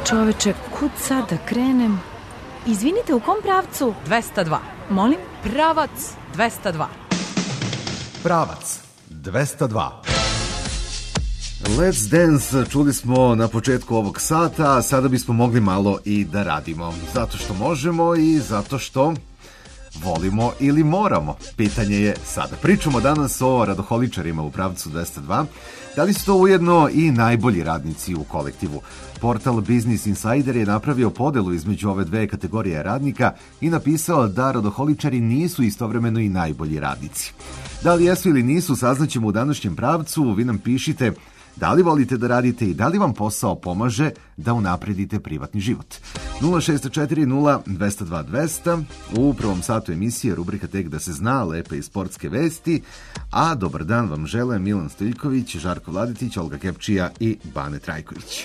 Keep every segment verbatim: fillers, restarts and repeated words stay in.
čoveče, kud sad da krenem? Izvinite, u kom pravcu? dvesta dva. Molim? Pravac dvesta dva. Pravac dvesta dva. Let's Dance čuli smo na početku ovog sata, a sada bismo mogli malo i da radimo. Zato što možemo i zato što volimo ili moramo. Pitanje je sada. Pričamo danas o radoholičarima u pravcu dvesta dva. Da li su to ujedno i najbolji radnici u kolektivu? Portal Business Insider je napravio podelu između ove dve kategorije radnika i napisao da radoholičari nisu istovremeno i najbolji radnici. Da li jesu ili nisu, saznaćemo u današnjem pravcu. Vi nam pišite da li volite da radite i da li vam posao pomaže da unapredite privatni život. nula šest četiri nula dvesta dva dvesta. U prvom satu emisije rubrika Tek da se zna, lepe i sportske vesti. A dobar dan vam žele Milan Stojiljković, Žarko Vladetić, Olga Kepčija i Bane Trajković.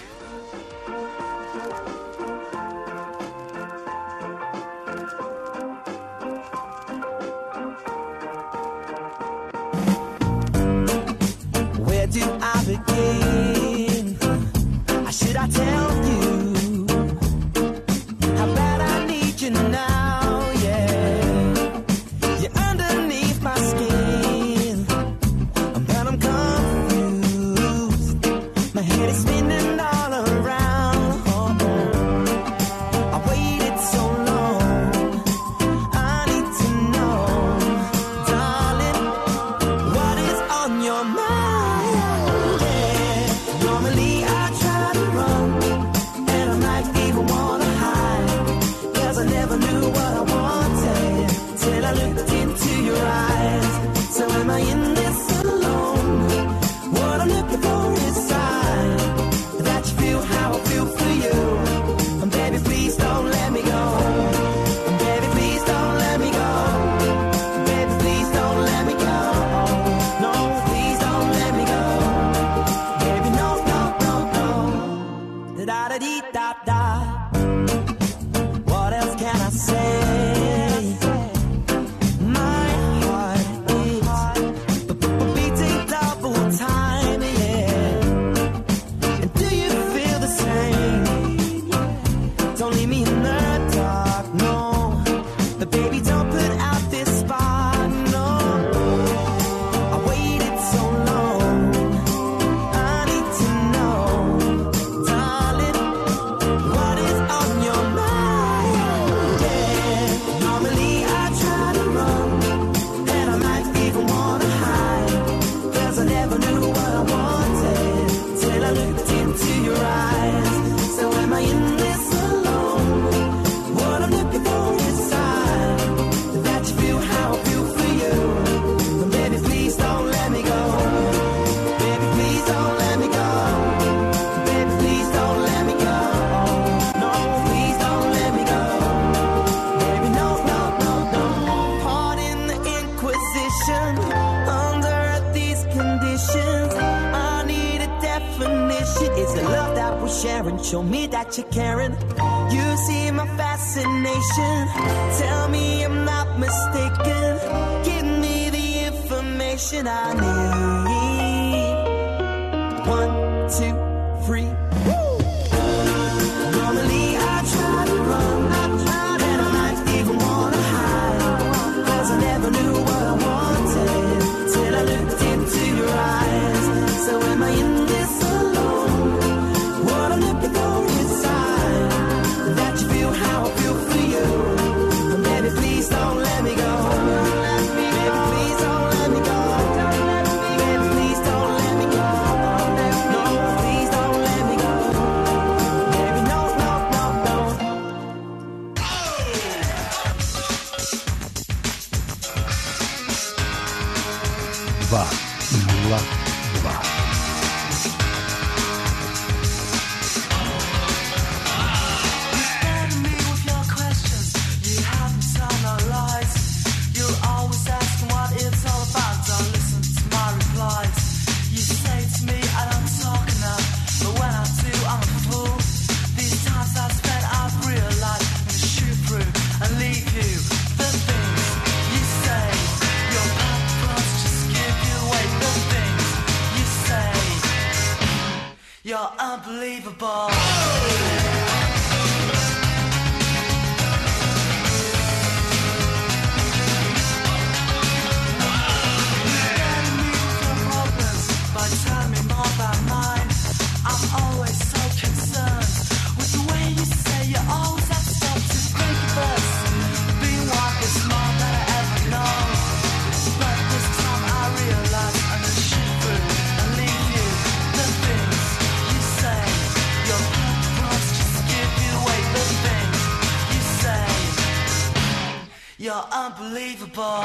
Begin. How should I tell you how bad I need you now? Yeah, you're underneath my skin, but I'm confused. My head is spinning all around. Oh, oh. I waited so long. I need to know, darling, what is on your mind? Show me that you're caring. You see my fascination. Tell me I'm not mistaken. Give me the information I need. One, two, three. Woo! Normally I try to run, and I might even wanna hide, 'cause I never knew what I wanted till I looked into your eyes. So am I in this alone? What I'm looking for inside, that you feel how I feel for you. And baby, please don't let me go. Baby, please don't let me go. Baby, please don't let me go. No, please don't let me go. Baby, no, no, no, no. dva nula dva. You're unbelievable. always so concerned with the way you say you always have to stop to think of us being one is more than I ever know. But this time I realize I'm gonna shoot through and leave you. The things you say, your purpose just give you away. The things you say, you're unbelievable.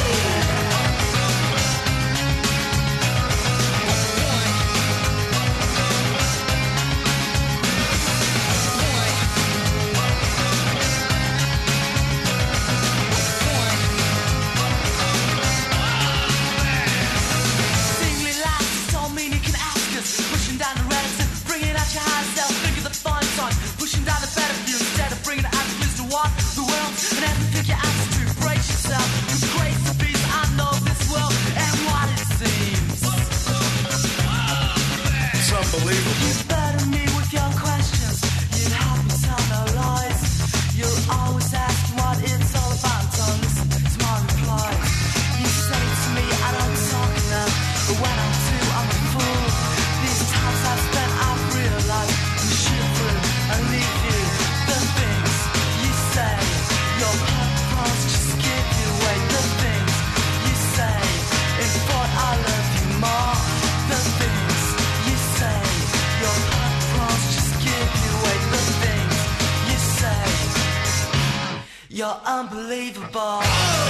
You're unbelievable.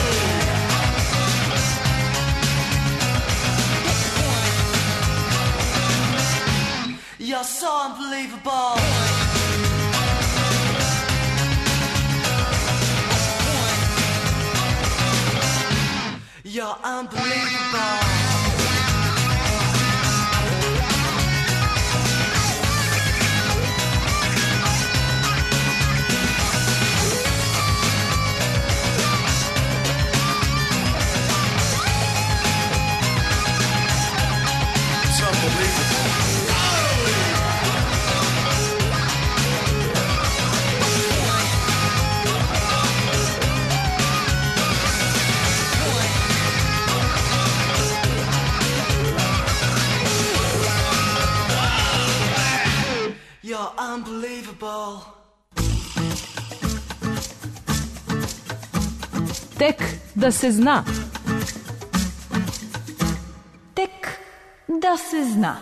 You're so unbelievable. You're unbelievable. You're unbelievable. Tek da se zna. Tek da se zna.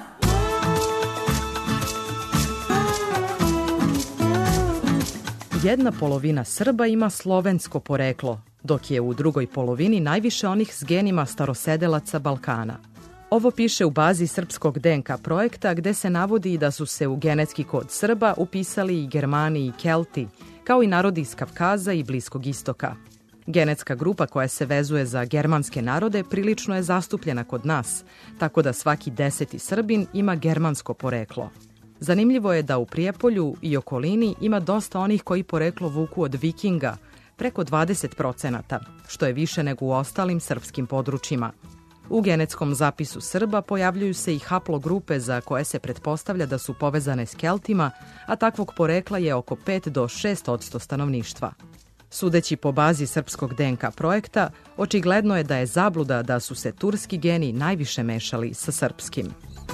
Jedna polovina Srba ima slovensko poreklo, dok je u drugoj polovini najviše onih s genima starosedelaca Balkana. Ovo piše u bazi srpskog D N K projekta gde se navodi da su se u genetski kod Srba upisali i Germani i Kelti, kao i narodi iz Kavkaza i Bliskog istoka. Genetska grupa koja se vezuje za germanske narode prilično je zastupljena kod nas, tako da svaki deseti Srbin ima germansko poreklo. Zanimljivo je da u Prijepolju i okolini ima dosta onih koji poreklo vuku od Vikinga, preko dvadeset procenata, što je više nego u ostalim srpskim područjima. U genetskom zapisu Srba pojavljuju se i haplogrupe za koje se pretpostavlja da su povezane s Keltima, a takvog porekla je oko pet do šest odsto stanovništva. Sudeći po bazi srpskog D N K projekta, očigledno je da je zabluda da su se turski geni najviše mešali sa srpskim.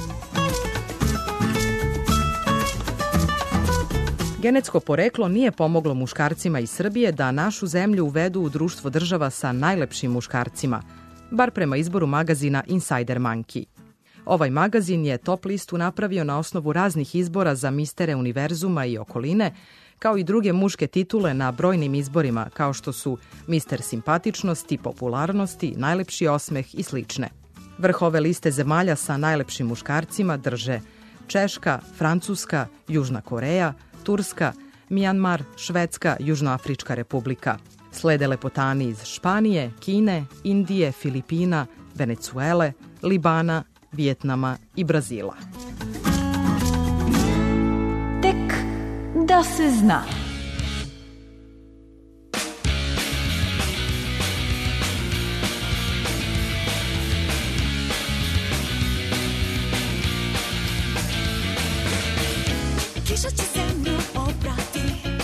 Genetsko poreklo nije pomoglo muškarcima iz Srbije da našu zemlju uvedu u društvo država sa najlepšim muškarcima, bar prema izboru magazina Insider Monkey. Ovaj magazin je top listu napravio na osnovu raznih izbora za mistere univerzuma i okoline, kao i druge muške titule na brojnim izborima, kao što su mister simpatičnosti, popularnosti, najlepši osmeh i slične. Vrh ove liste zemalja sa najlepšim muškarcima drže Češka, Francuska, Južna Koreja, Turska, Mijanmar, Švedska, Južnoafrička republika. Slede lepotani iz Španije, Kine, Indije, Filipina, Venecuele, Libana, Vijetnama i Brazila. Tek da se zna. Kiša će zemlju oprati,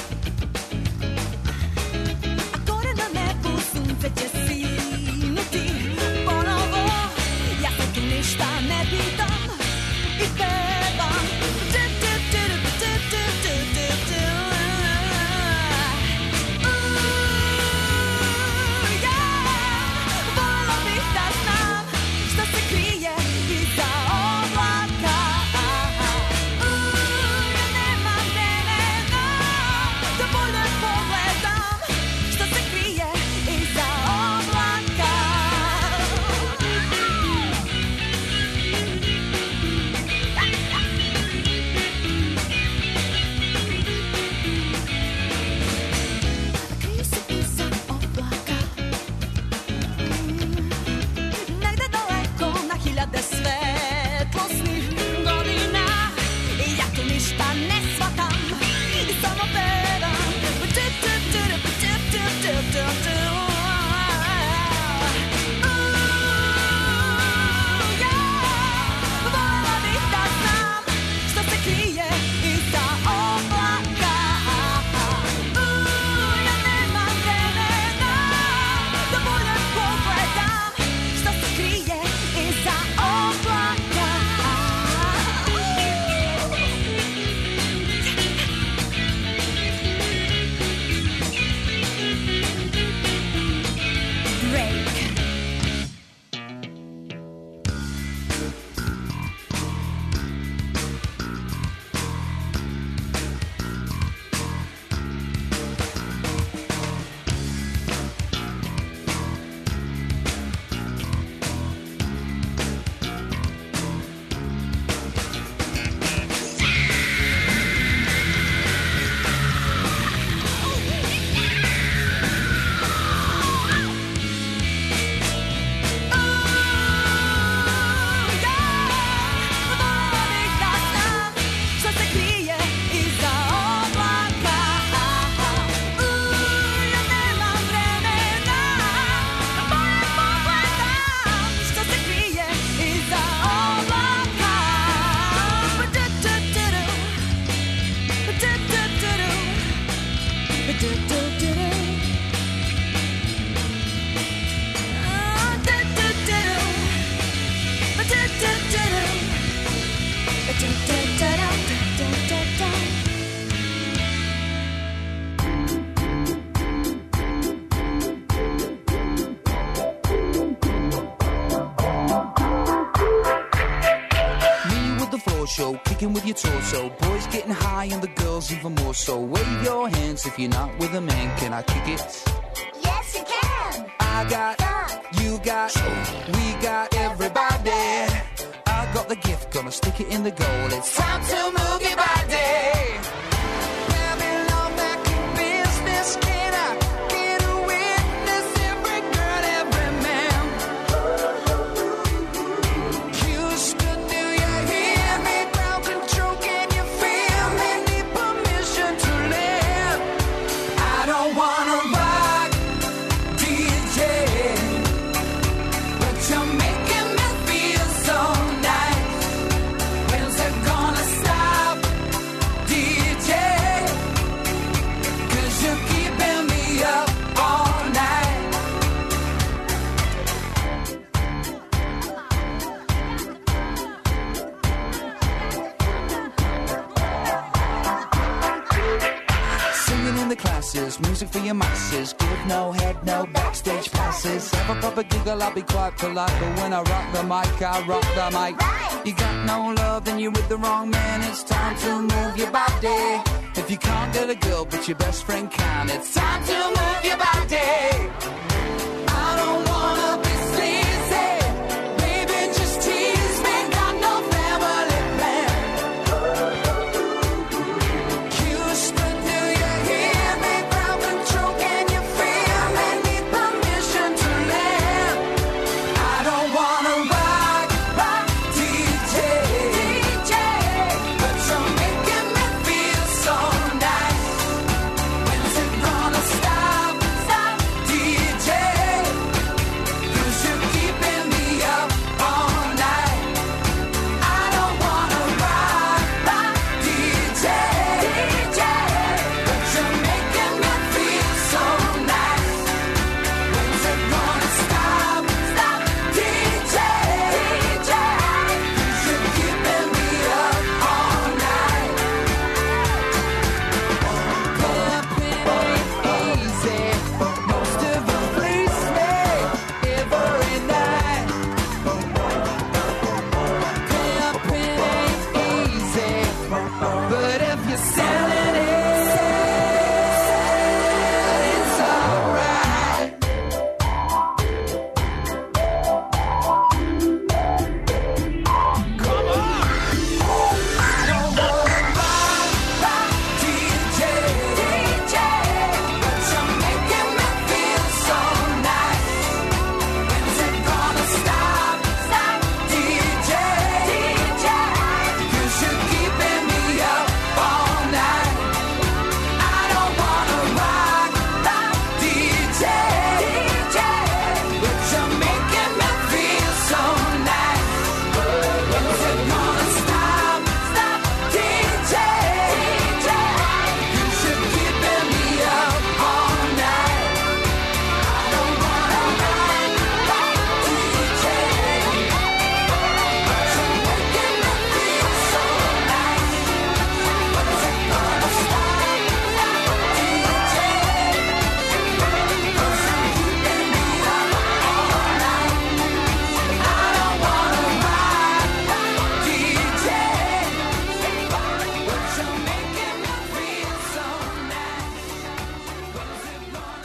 a gore na nebu sunce će sinuti ponovo. Ja se tu ništa ne pitam i pevam. Show, kicking with your torso. Boys getting high and the girls even more so. Wave your hands if you're not with a man. Can I kick it? Yes, you can. I got, Fun. you got, we got everybody. I got the gift, gonna stick it in the goal. It's time to move your body. Babylon back in business. Can I get a witness? Every girl, every man. Houston, do you hear me? Ground control, can you feel me? Need permission to live. I don't wanna rock, D J, but you're making me feel so nice. When's it gonna stop, D J? 'Cause you're keeping me up all night. Singing in the classes, music for your masses. Give no head, no backstage passes. Have a proper giggle, I'll be quite polite. But when I rock the mic, I rock the mic. You got no love, then you're with the wrong man. It's time to move your body. If you can't get a girl, but your best friend can, it's time to move your body. I don't wanna be sleazy. Baby, just tease me. Got no family plan. Houston, do you hear me? Ground control, can you feel me? Need permission to land. I don't wanna rock, rock, D J, D J, but you're making me feel so nice. When's it gonna stop, stop, D J? 'Cause you're keeping me up all night. I don't wanna rock, rock, D J, D J, but you're making me feel so nice. When's it gonna stop, stop, D J, D J? 'Cause you're keeping me up all night. Pimpin' ain't easy. Most of them fleece me every night. Pimpin' ain't easy, but if you're selling it, it's alright. Come on! I don't wanna rock, rock, D J, D J, but you're making me feel so nice. When's it gonna stop, stop, D J, D J? 'Cause you're keeping me up all night. I don't wanna rock, rock, D J, D J, but you're making me feel so nice. When's it gonna stop, stop, D J, D J? 'Cause you're keeping me up all night. I don't wanna rock, rock, D J, but you're making me feel so nice. When's it gonna stop, stop, D J? 'Cause you're keeping me up all night. I don't wanna rock, rock, D J, but you're making me feel so nice. When's it gonna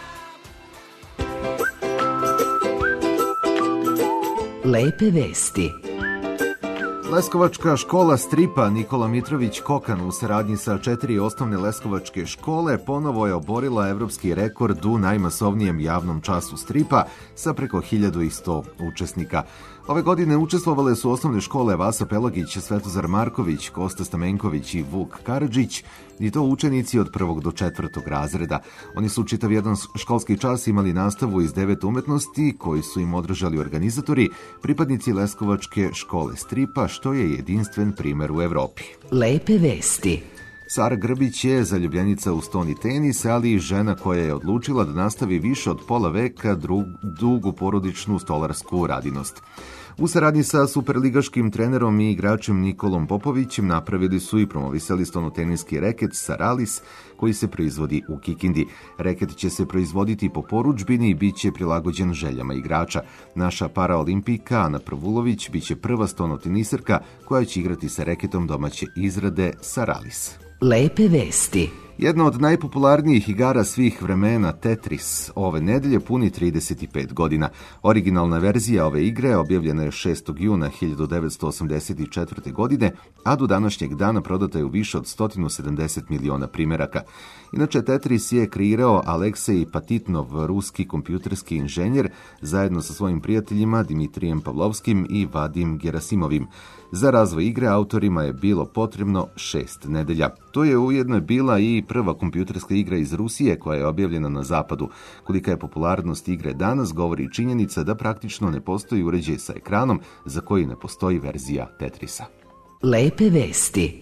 stop? Lepe vesti. Leskovačka škola stripa Nikola Mitrović Kokan u saradnji sa četiri osnovne leskovačke škole ponovo je oborila evropski rekord u najmasovnijem javnom času stripa sa preko hiljadu sto učesnika. Ove godine učestvovale su osnovne škole Vasa Pelagić, Svetozar Marković, Kosta Stamenković i Vuk Karadžić, i to učenici od prvog do četvrtog razreda. Oni su čitav jedan školski čas imali nastavu iz devet umetnosti koji su im održali organizatori, pripadnici Leskovačke škole stripa, što je jedinstven primer u Evropi. Lepe vesti. Sara Grbić je zaljubljenica u stoni tenis, ali i žena koja je odlučila da nastavi više od pola veka drug, dugu porodičnu stolarsku radinost. U saradnji sa superligaškim trenerom i igračem Nikolom Popovićem napravili su i promovisali stonoteniski reket Saralis koji se proizvodi u Kikindi. Reket će se proizvoditi po porudžbini i bit će prilagođen željama igrača. Naša paraolimpijka Ana Prvulović bit će prva stonoteniserka koja će igrati sa reketom domaće izrade Saralis. Lepe vesti. Jedna od najpopularnijih igara svih vremena, Tetris, ove nedelje puni trideset pet godina. Originalna verzija ove igre objavljena je šestog juna hiljadu devetsto osamdeset četvrte. godine, a do današnjeg dana prodata je u više od sto sedamdeset miliona primjeraka. Inače, Tetris je kreirao Aleksej Patitnov, ruski kompjuterski inženjer, zajedno sa svojim prijateljima Dimitrijem Pavlovskim i Vadim Gerasimovim. Za razvoj igre autorima je bilo potrebno šest nedelja. To je ujedno bila i prva kompjuterska igra iz Rusije koja je objavljena na zapadu. Kolika je popularnost igre danas govori činjenica da praktično ne postoji uređaj sa ekranom za koji ne postoji verzija Tetrisa. Lepe vesti.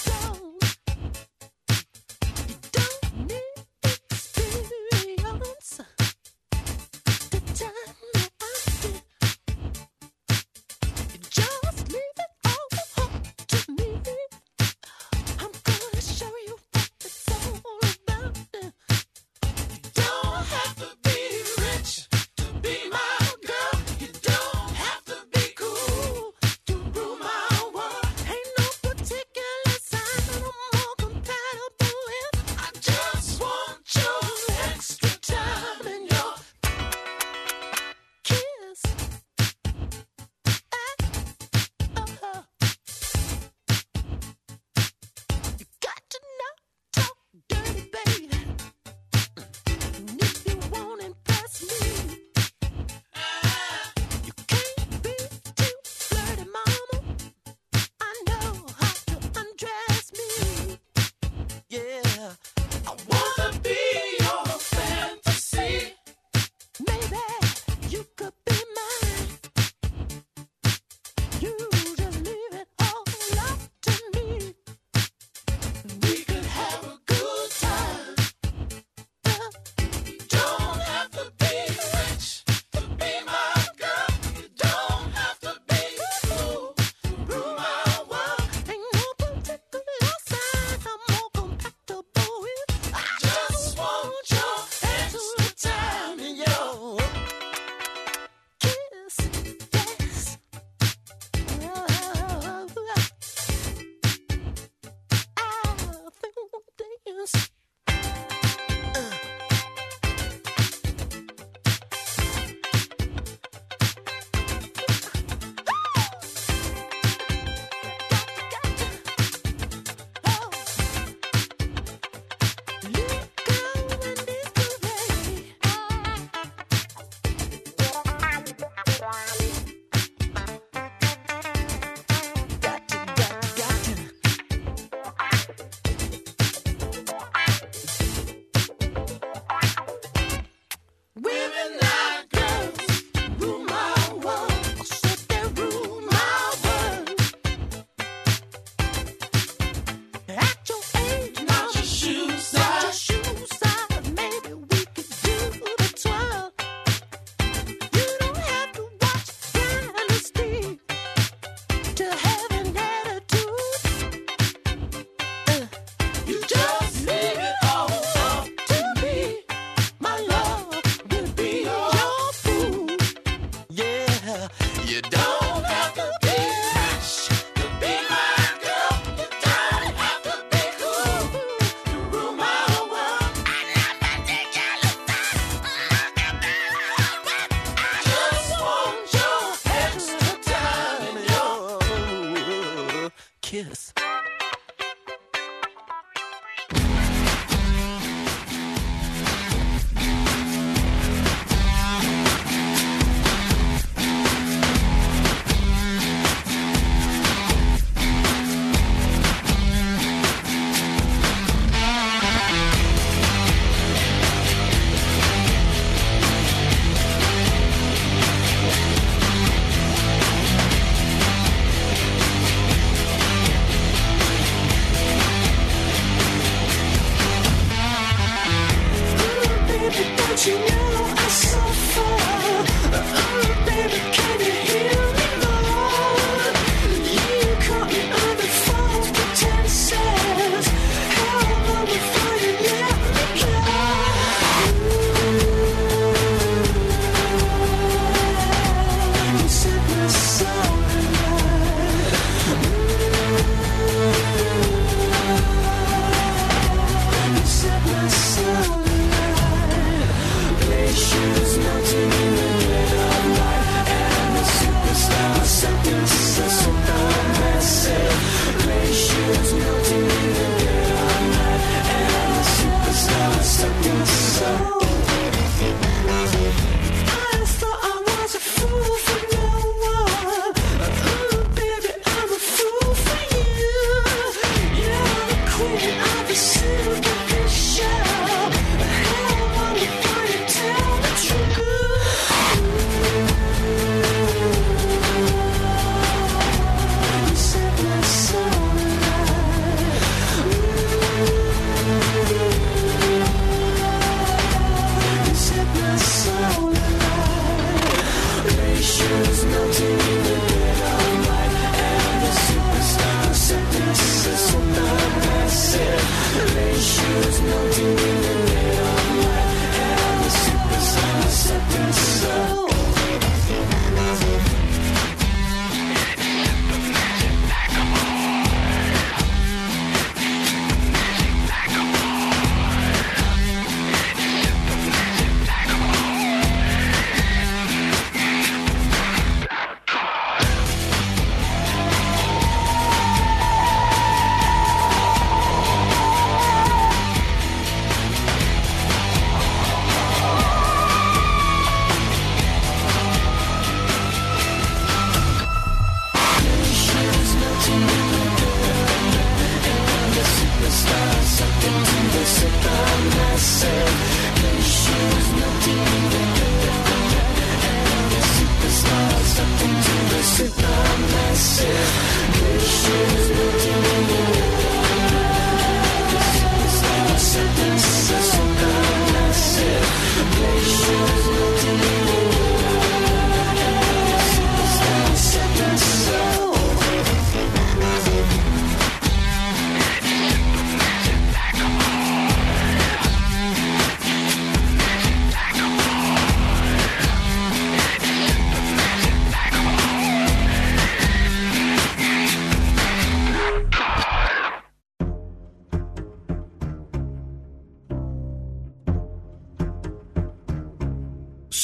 Experience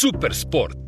Super sport.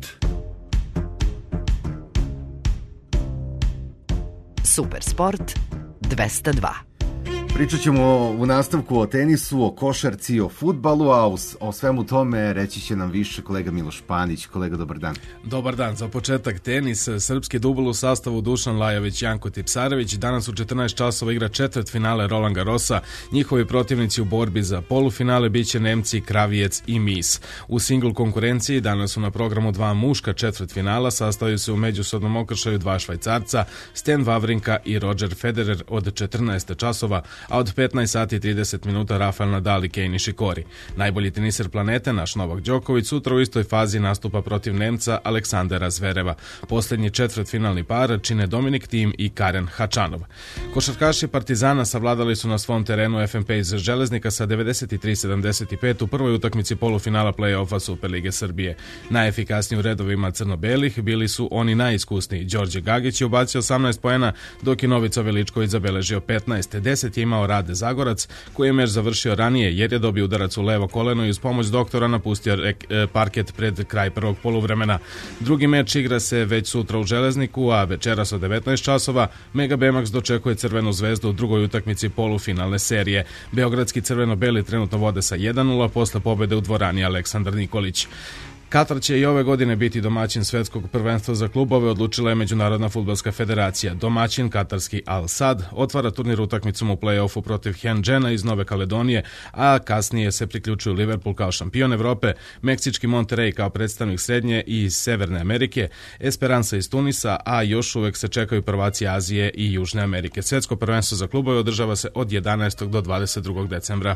Super sport dvesta dva. Pričat ćemo u nastavku o tenisu, o košarci i o fudbalu, a o svemu tome reći će nam više kolega Miloš Panić. Kolega, dobar dan. Dobar dan. Za početak tenis. Srpski dubl u sastavu Dušan Lajović, Janko Tipsarević. Danas u četrnaest časova igra četvrt finale Roland Garrosa. Njihovi protivnici u borbi za polufinale biće Nemci Kravijec i Mis. U singl konkurenciji danas su na programu dva muška četvrt finala. Sastavaju se u međusobnom okršaju dva Švajcarca, Stan Wawrinka i Roger Federer od četrnaest časova, a od petnaest sati i trideset minuta Rafael Nadal i Kei Nishikori. Najbolji teniser planete, naš Novak Đoković, sutra u istoj fazi nastupa protiv Nemca Aleksandera Zvereva. Posljednji četvrtfinalni par čine Dominik Thiem i Karen Hačanov. Košarkaši Partizana savladali su na svom terenu F N P iz Železnika sa devedeset tri sedamdeset pet u prvoj utakmici polufinala play-offa Superlige Srbije. Najefikasniji u redovima crno-belih bili su oni najiskusniji. Đorđe Gagić je ubacio osamnaest poena, dok je Novica Veličković zabeležio petnaest. deset je imao Rade Zagorac, koji je meč završio ranije jer je dobio udarac u levo koleno i uz pomoć doktora napustio rek- parket pred kraj prvog poluvremena. Drugi meč igra se već sutra u Železniku, a večeras od devetnaest časova Mega Bemax dočekuje Crvenu zvezdu u drugoj utakmici polufinalne serije. Beogradski crveno-beli trenutno vode sa jedan nula posle pobede u dvorani Aleksandar Nikolić. Katar će i ove godine biti domaćin svetskog prvenstva za klubove, odlučila je Međunarodna fudbalska federacija. Domaćin katarski Al Sad otvara turnir utakmicom u play-offu protiv Hjenđena iz Nove Kaledonije, a kasnije se priključuju Liverpool kao šampion Evrope, meksički Monterrey kao predstavnik Srednje i Severne Amerike, Esperanza iz Tunisa, a još uvek se čekaju prvaci Azije i Južne Amerike. Svetsko prvenstvo za klubove održava se od jedanaestog do dvadeset drugog decembra.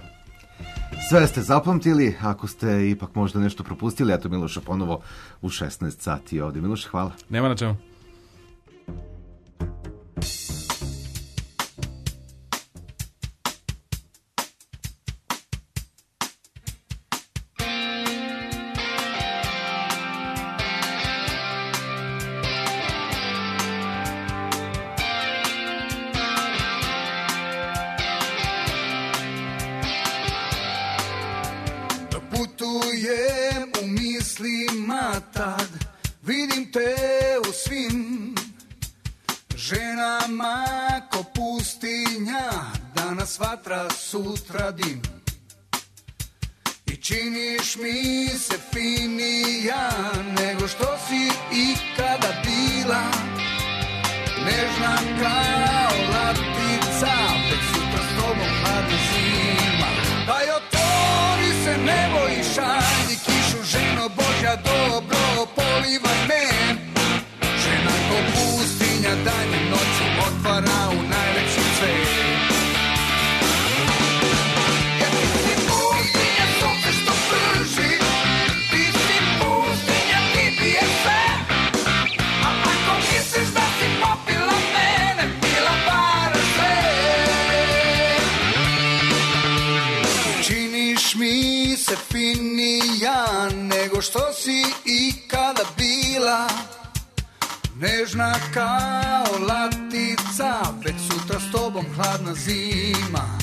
Sve ste zapamtili, ako ste ipak možda nešto propustili, eto Miloša ponovo u šesnaest sati ovdje. Miloš, hvala. Nema na čemu. Putujem u mislima tad, vidim te u svim ženama ko pustinja, danas vatra, sutra dim. I činiš mi se finija nego što si ikada bila, nežna kao latica, već sutra s tobom hladna zima. Daj otvori se nebo i šalji kišu, ženo Božja, dobro polivaj me. Žena ko pustinja danjem noću otvara u najveći cvet. Jer ti si pustinja, sunce što prži, ti si pustinja, ti pije sve. A ako misliš da si popila mene, pila para sve. Činiš mi se finija nego što si ikada bila, nežna kao latica, već sutra s tobom hladna zima.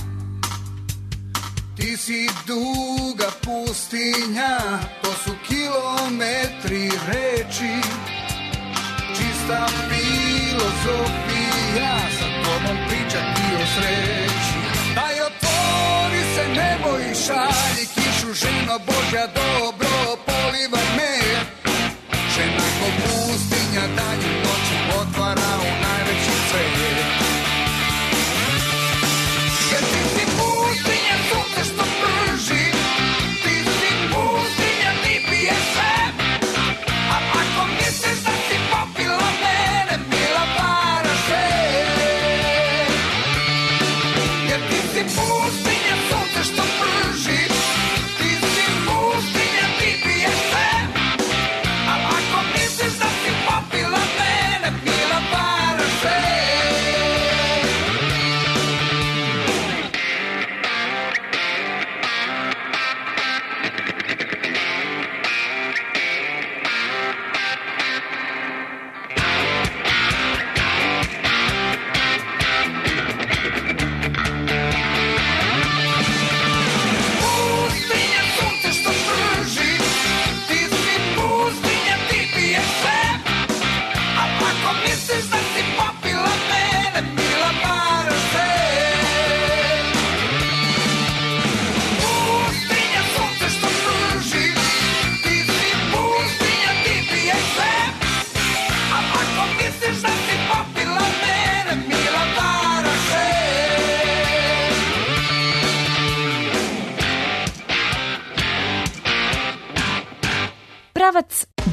Ti si duga pustinja, to su kilometri reči, čista filozofija, sa tobom pričati o sreći. Daj otvori se nebo i šalji kišu, ženo Božja, dobro polivaj me. Žena ko pustinja danjem noću otvara u najveći cvet. Jer ti si pustinja, sunce što prži, ti si pustinja, ti piješ sve. A ako misliš da si popila mene, pila para sve. Jer ti si pustinja, sunce što prži, ti si pustinja,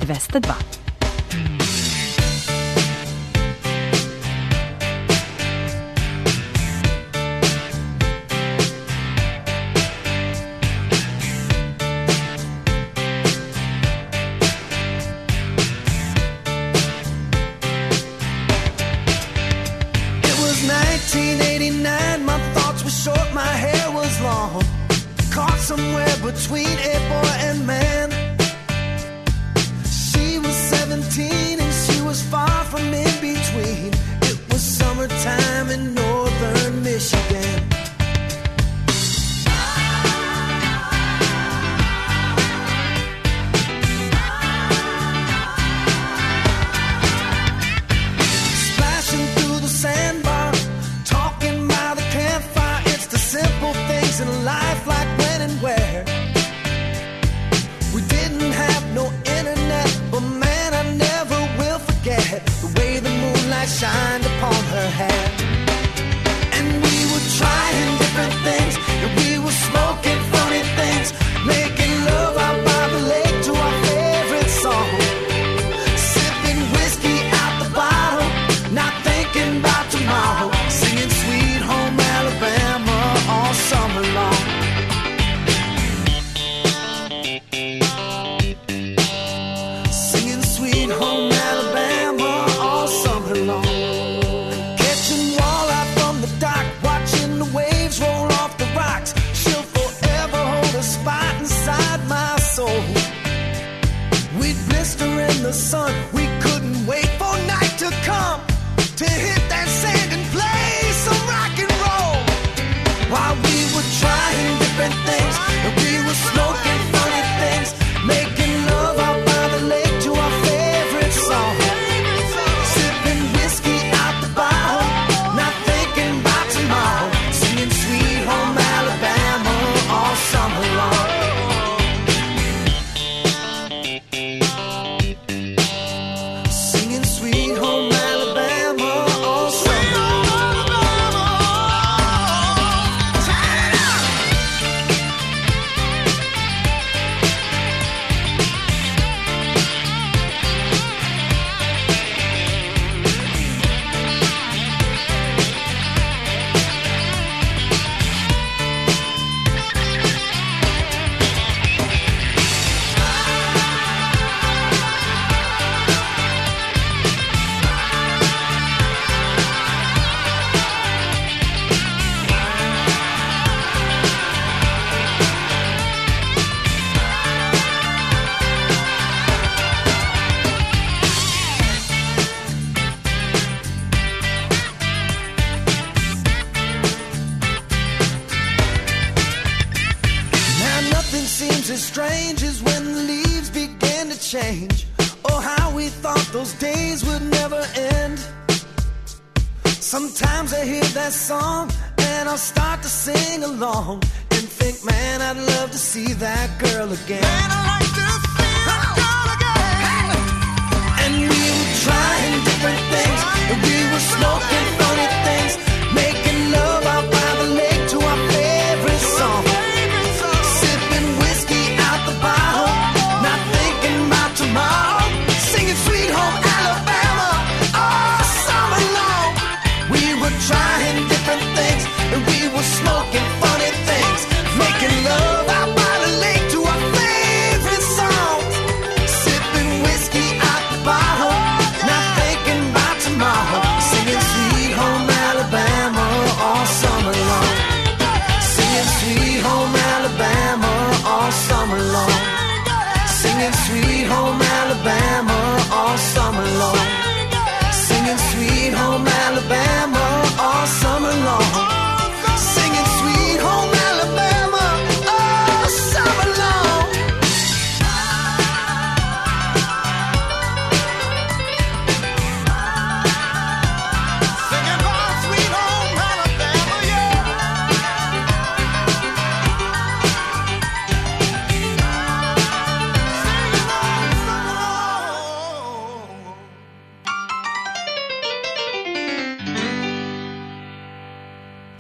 dvesta dva. nineteen eighty-nine, my thoughts were short, my hair was long, caught somewhere between a boy and man. She was seventeen and she was far from in between. It was summertime in northern Michigan. Splashing through the sandbar, talking by the campfire. It's the simple things in life, like when and where. We didn't have no internet, but man, I never will forget the way the moonlight shined upon her hair. And we were trying different things, and we were smoking funny things, making love out by the lake to our favorite song, sipping whiskey out the bottle, not thinking about tomorrow, singing Sweet Home Alabama all summer long. Singing Sweet Home Alabama all summer long. Catching walleye from the dock, watching the waves roll off the rocks. She'll forever hold a spot inside my soul. We'd blister in the sun, we couldn't wait for night to come to hit that sand and play some rock and roll. While we were trying different things, and we were smoking funny things, making love out by the lake to our favorite song, sipping whiskey out the bottle, not thinking about tomorrow, singing Sweet Home Alabama all summer long. Singing Sweet Home Alabama all summer long. Turn it up! Now nothing seems as strange as when the leaves begin to change. Oh, how we thought those days would never end. Sometimes I hear that song and I'll start to sing along and think, man, I'd love to see that girl again. Man, I'd like to see that girl again. And we were trying different things, and we were smoking funny things, making love out by the lake to our favorite song, sipping whiskey out the bottle, not thinking about tomorrow, singing Sweet Home Alabama all summer long. We were trying different things, and we were smoking funny things, making love out by the lake to our favorite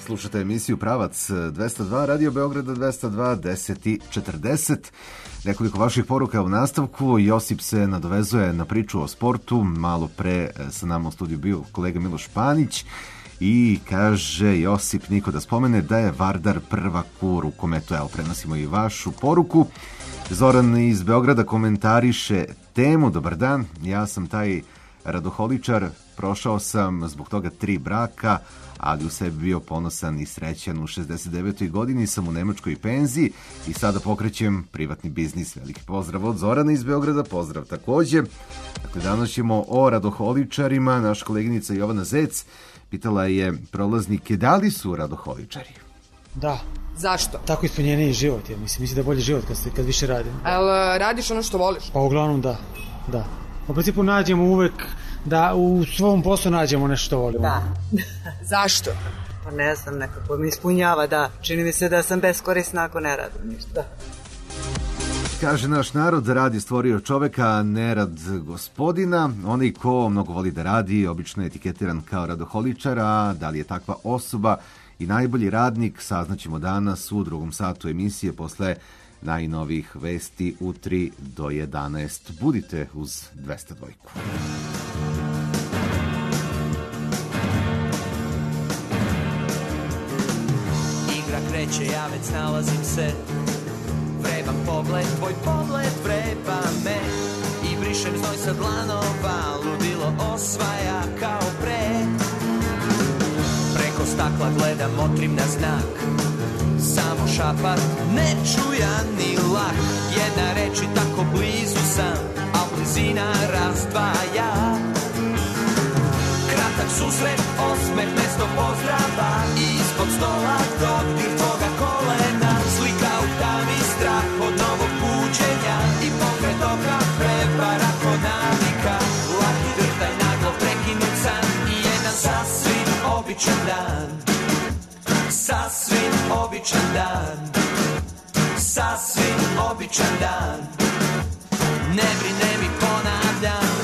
Slušate emisiju Pravac dvesta dva, Radio Beograda dvesta dva, deset i četrdeset. Nekoliko vaših poruka u nastavku. Josip se nadovezuje na priču o sportu. Malo pre sa nama u studiju bio kolega Miloš Panić i kaže Josip Niko da spomene da je Vardar prvak u rukometu. Evo, prenosimo i vašu poruku. Zoran iz Beograda komentariše temu. Dobar dan, ja sam taj radoholičar, prošao sam zbog toga tri braka, ali u sebi bio ponosan i srećan. U šezdeset devetoj godini sam u nemačkoj penziji i sada pokrećem privatni biznis. Veliki pozdrav od Zorana iz Beograda, pozdrav takođe. Dakle, danas ćemo o radoholičarima. Naša koleginica Jovana Zec pitala je prolaznike da li su radoholičari. Da. Zašto? Tako ispunjeniji život, ja mislim. Mislim da je bolji život kad, kad više radim. Jel radiš ono što voliš? Pa uglavnom da, da. U principu nađemo uvek da u svom poslu nađemo nešto što volimo. Da. Zašto? Pa ne znam, nekako mi ispunjava, da. Čini mi se da sam beskorisna ako ne radim ništa. Kaže naš narod, rad je stvorio čoveka, a ne rad gospodina. Onaj ko mnogo voli da radi, obično je etiketiran kao radoholičar, a da li je takva osoba i najbolji radnik, saznaćemo danas u drugom satu emisije posle najnovijih vesti u tri do jedanaest. Budite uz dvesta dva. Igra kreće, ja već nalazim se. Vreban pogled, tvoj pogled vreba me. I brišem znoj sa dlanova, ludilo osvaja kao pre. Preko stakla gledam, motrim na znak. Samo šapat, nečujan ni lak. Jedna reč i tako blizu sam, a blizina razdvaja. Kratak susret, osmeh, mesto pozdrava. I ispod stola dodir tvoga kolena. Slika u tami, strah od novog buđenja. I pokret oka, prevara kod navika. Laki drhtaj, naglo prekinut san. I jedan sasvim običan dan. Sasvim običan dan. Sasvim običan dan. Ne brine mi, ponavljam.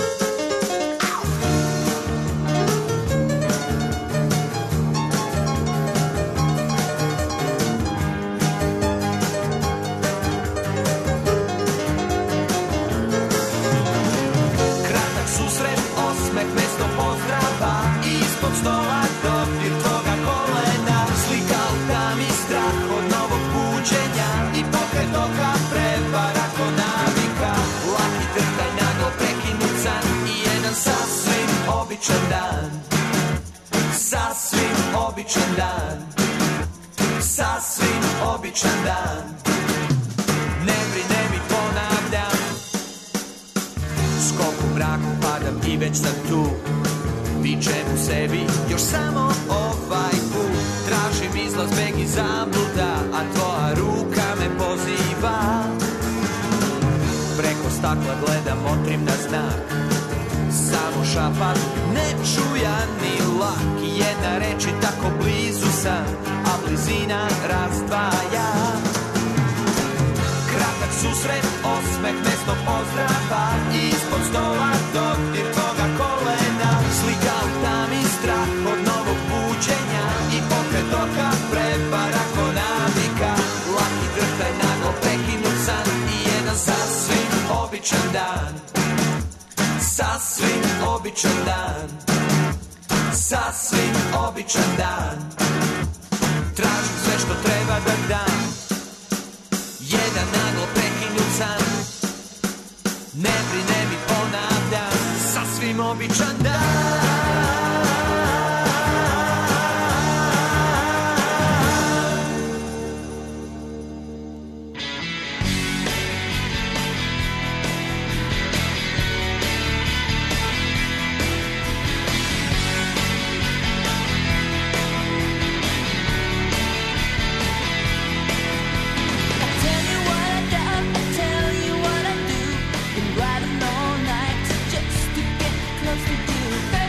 Kratak susret, osmeh, mesto pozdrava. I ispod stola dodir tvoga kolena. Slika u tami, strah od novog buđenja. I pokret oka, prevara ko navika. Laki drhtaj, naglo prekinut san. I jedan sasvim običan dan. Sasvim običan dan. Sasvim običan dan. Ne brine mi, ponavljam. Skok u mraku, padam i već sam tu. Vičem u sebi još samo ovaj put. Tražim izlaz, beg i zabluda, a tvoja ruka me poziva. Preko stakla gledam, motrim na znak. Samo šapat, nečujan ni lak. Jedna reč i tako blizu sam, a blizina razdvaja. Kratak susret, osmeh, mesto pozdrava. I ispod stola dodir tvoga kolena. Slika u tami, strah od novog buđenja. I pokret oka, prevara ko navika. Laki drhtaj, naglo prekinut san. I jedan sasvim običan dan. Sasvim običan dan. Sasvim običan dan. Tražim sve što treba da dam. Jedan naglo prekinut san. Ne brine mi, ponavljam. Sasvim običan dan. Riding all night just to get close to you.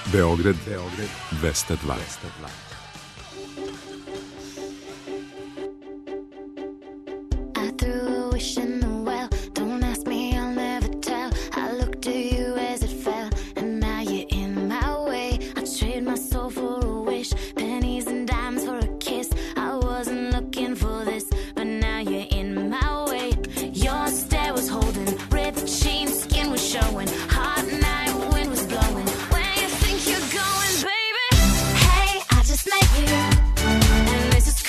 Beograd, Beograd dvesta dva. I threw a wish in the well. Don't ask me, I'll never tell. I looked to you as it fell, and now you're in my way. I trade my soul for a wish, pennies and dimes for a kiss. I wasn't looking for this, but now you're in my way. Your stare was holding, ripped jeans, skin was showing. Hot night, wind was blowing. Where you think you're going, baby? Hey, I just met you, and this is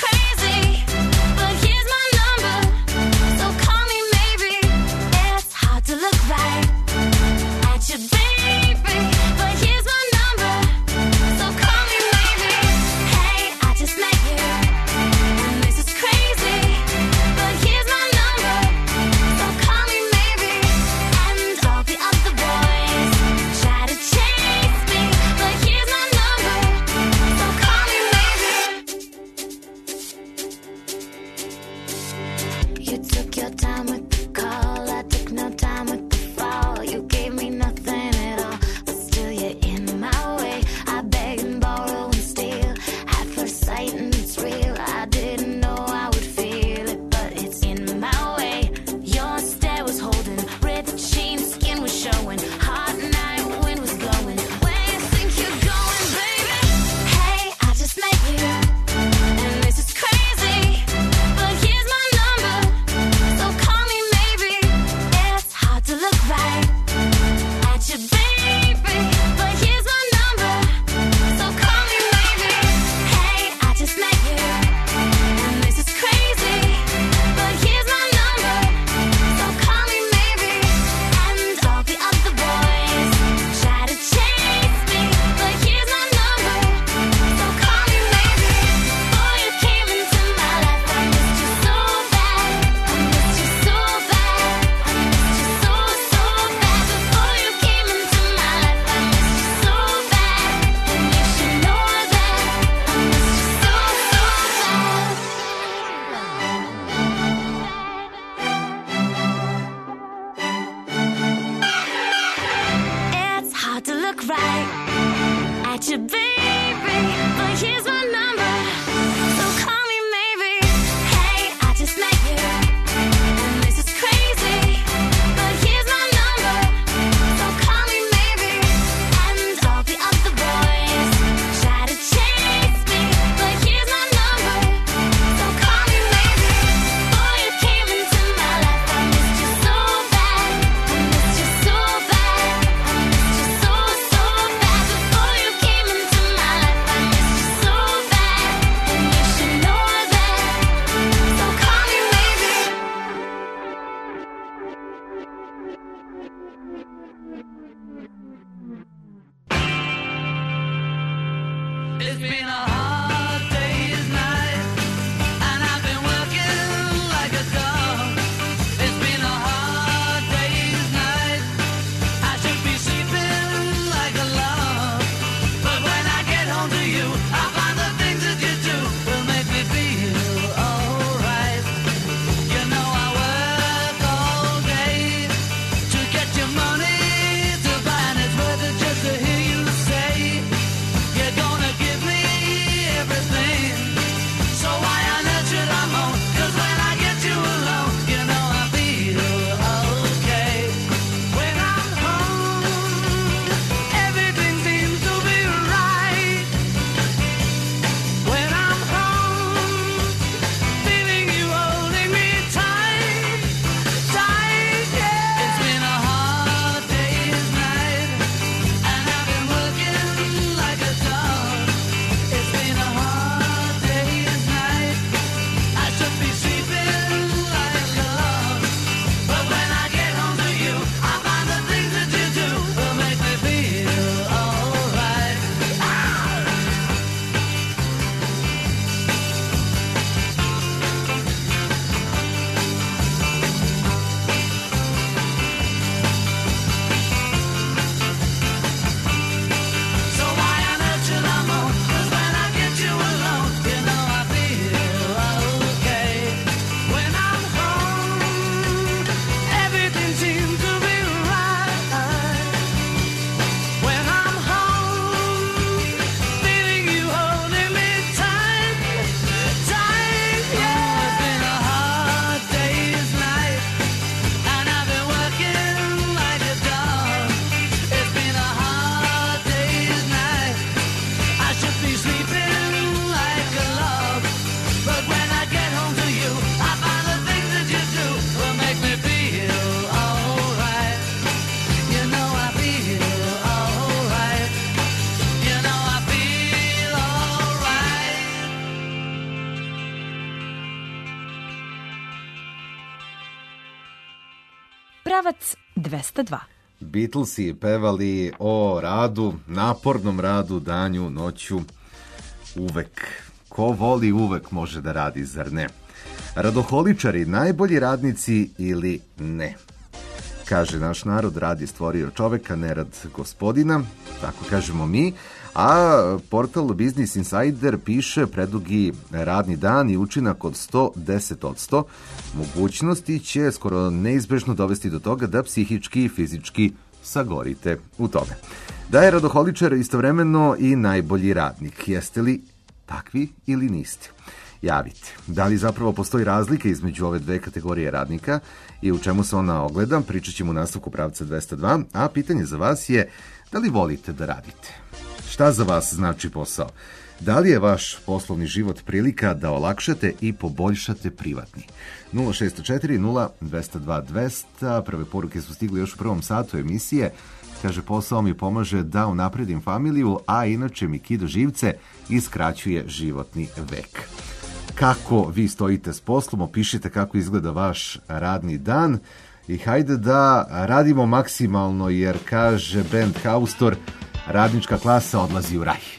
pravac dvesta dva. Beatlesi pevali o radu, napornom radu, danju, noću, uvek. Ko voli uvek može da radi, zar ne? Radoholičari, najbolji radnici ili ne? Kaže naš narod, rad je stvorio čoveka, nerad gospodina, tako kažemo mi, a portal Business Insider piše predugi radni dan i učinak od sto deset odsto mogućnosti će skoro neizbežno dovesti do toga da psihički i fizički sagorite u tome. Da je radoholičar istovremeno i najbolji radnik. Jeste li takvi ili niste? Javite. Da li zapravo postoji razlika između ove dve kategorije radnika i u čemu se ona ogleda? Pričat ćemo u nastavku pravca dvesta dva, a pitanje za vas je da li volite da radite? Šta za vas znači posao? Da li je vaš poslovni život prilika da olakšate i poboljšate privatni? nula šest četiri nula dvesta dva dvesta. Prve poruke su stigle još u prvom satu emisije. Kaže, posao mi pomaže da unapredim familiju, a inače mi kido živce i skraćuje životni vek. Kako vi stojite s poslom, opišite kako izgleda vaš radni dan i hajde da radimo maksimalno, jer kaže band Haustor, radnička klasa odlazi u raj.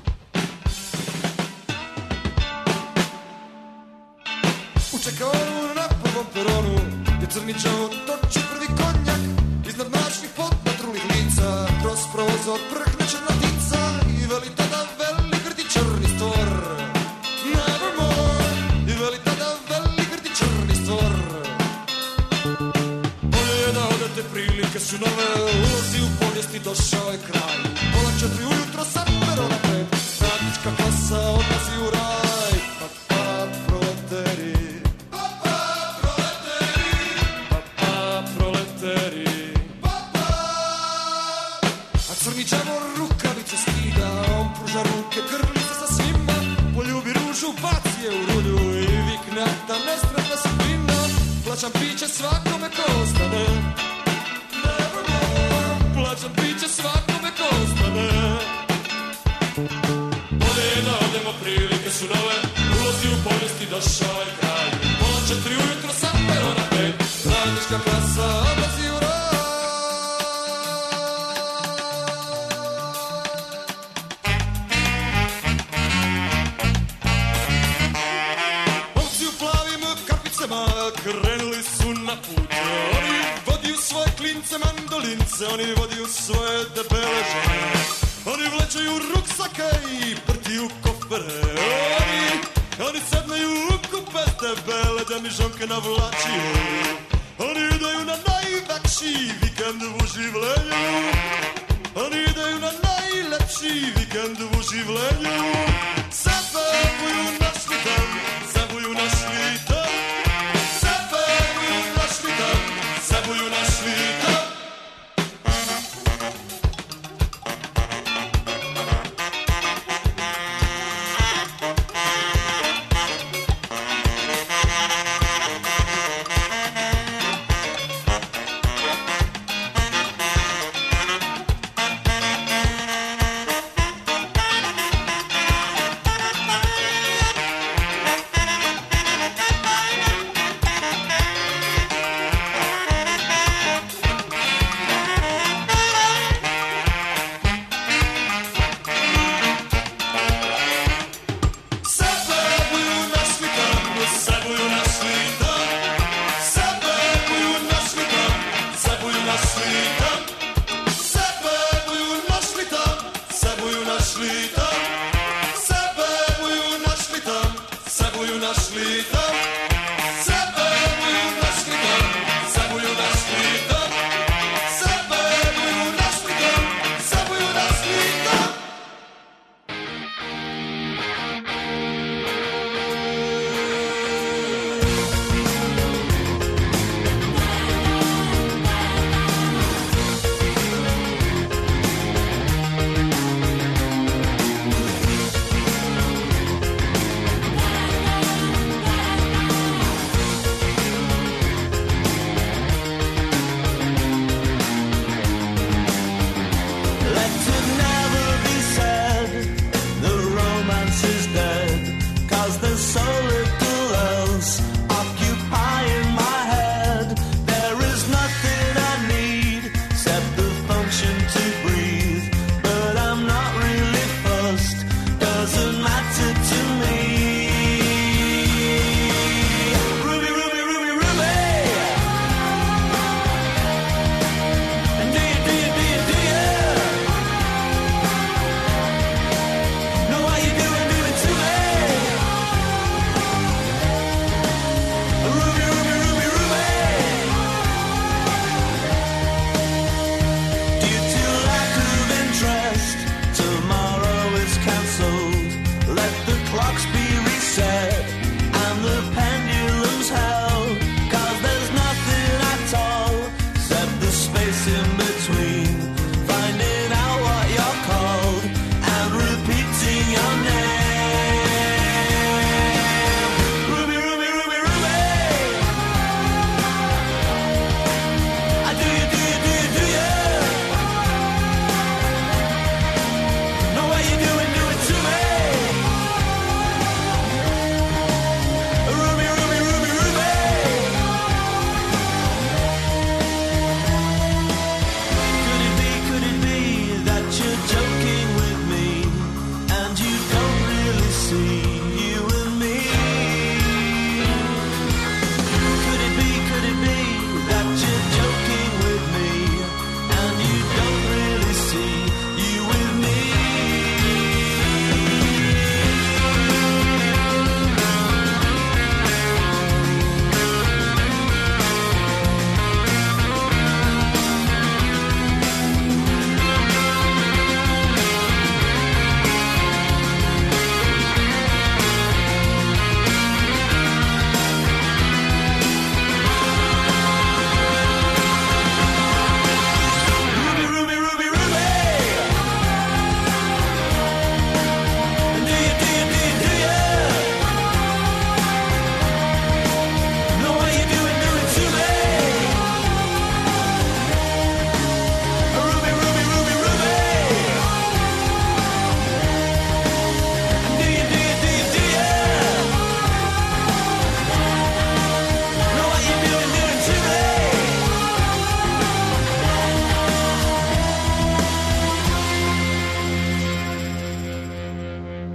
U čekaonu na prvom peronu je crni čao toči prvi konjak iznad mračnih podpatrulih lica kroz prozor prhne črnotica i veli tada veli grdi črni stvor Nevermore i veli tada veli grdi črni stvor Bolje je da odete, prilike su nove, ulazi u povijesti, došao je kraj. Pola četiri ujutro sa perona pred, radnička klasa odlazi u raj. Pa pa proleteri, pa pa proleteri, pa pa proleteri, pa pa. A crni čavor rukavice skida, on pruža ruke, grli se sa svima, poljubi ružu, baci je u rulju i vikne da nesretna sudbina. Plaćam piće svakome ko ostane. Plaćam piće svakome ko ostane. Bolje je da odemo, prilike su nove, ulazi u povijesti, došao je kraj. Pola četiri ujutro sa perona pet, radnička klasa odlazi u raj. Ovci u plavim kapicama krenuli su na put. Oni vodiju svoje klince, mandolince, oni vodiju svoje debele žene. Oni vlečaju ruksake i prtiju kofere. Oni, oni sedneju u kupe debele da mi žonke navlačiju. Oni idaju na najvekši vikend u življenju. Oni idaju na najlepši vikend u življenju. Zapevuju našli dan, zabuju našli dan. Zapevuju našli dan, zabuju našli dan.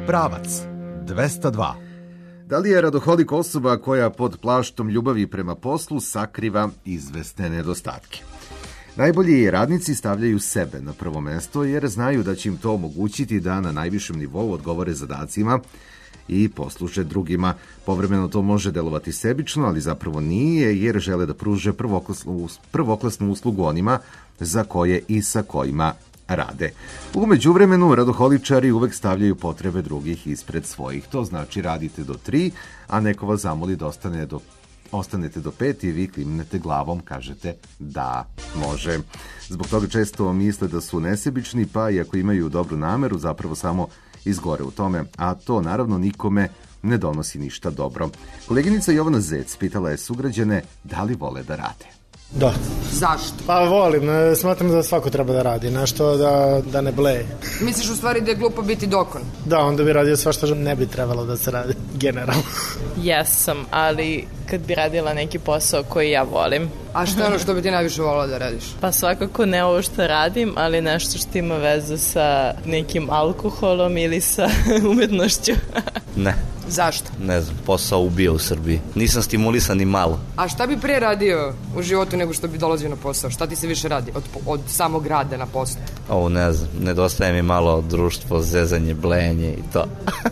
pravac dvesta dva. Da li je radoholik osoba koja pod plaštom ljubavi prema poslu sakriva izvesne nedostatke? Najbolji radnici stavljaju sebe na prvo mesto jer znaju da će im to omogućiti da na najvišem nivou odgovore zadacima i posluže drugima. Povremeno to može delovati sebično, ali zapravo nije, jer žele da pruže prvoklasnu, prvoklasnu uslugu onima za koje i sa kojima rade. U međuvremenu, radoholičari uvek stavljaju potrebe drugih ispred svojih. To znači radite do tri, a neko vas zamoli da ostane do, ostanete do pet i vi klimnete glavom, kažete da može. Zbog toga često misle da su nesebični, pa i ako imaju dobru nameru, zapravo samo izgore u tome, a to naravno nikome ne donosi ništa dobro. Koleginica Jovana Zec pitala je sugrađane da li vole da rade. Da. Zašto? Pa volim, e, smatram da svako treba da radi, nešto da, da ne bleje. Misliš u stvari da je glupo biti dokon? Da, onda bi radio sva što ne bi trebalo da se radi, generalno. Jesam, ali kad bi radila neki posao koji ja volim. A što je ono što bi ti najviše volila da radiš? Pa svakako ne ovo što radim, ali nešto što ima veze sa nekim alkoholom ili sa umetnošću. Ne. Zašto? Ne znam, posao ubija u Srbiji. Nisam stimulisan ni malo. A šta bi pre radio u životu nego što bi dolazio na posao? Šta ti se više radi od, od samog rada na poslu? Ovo ne znam, nedostaje mi malo društvo, zezanje, blenje i to.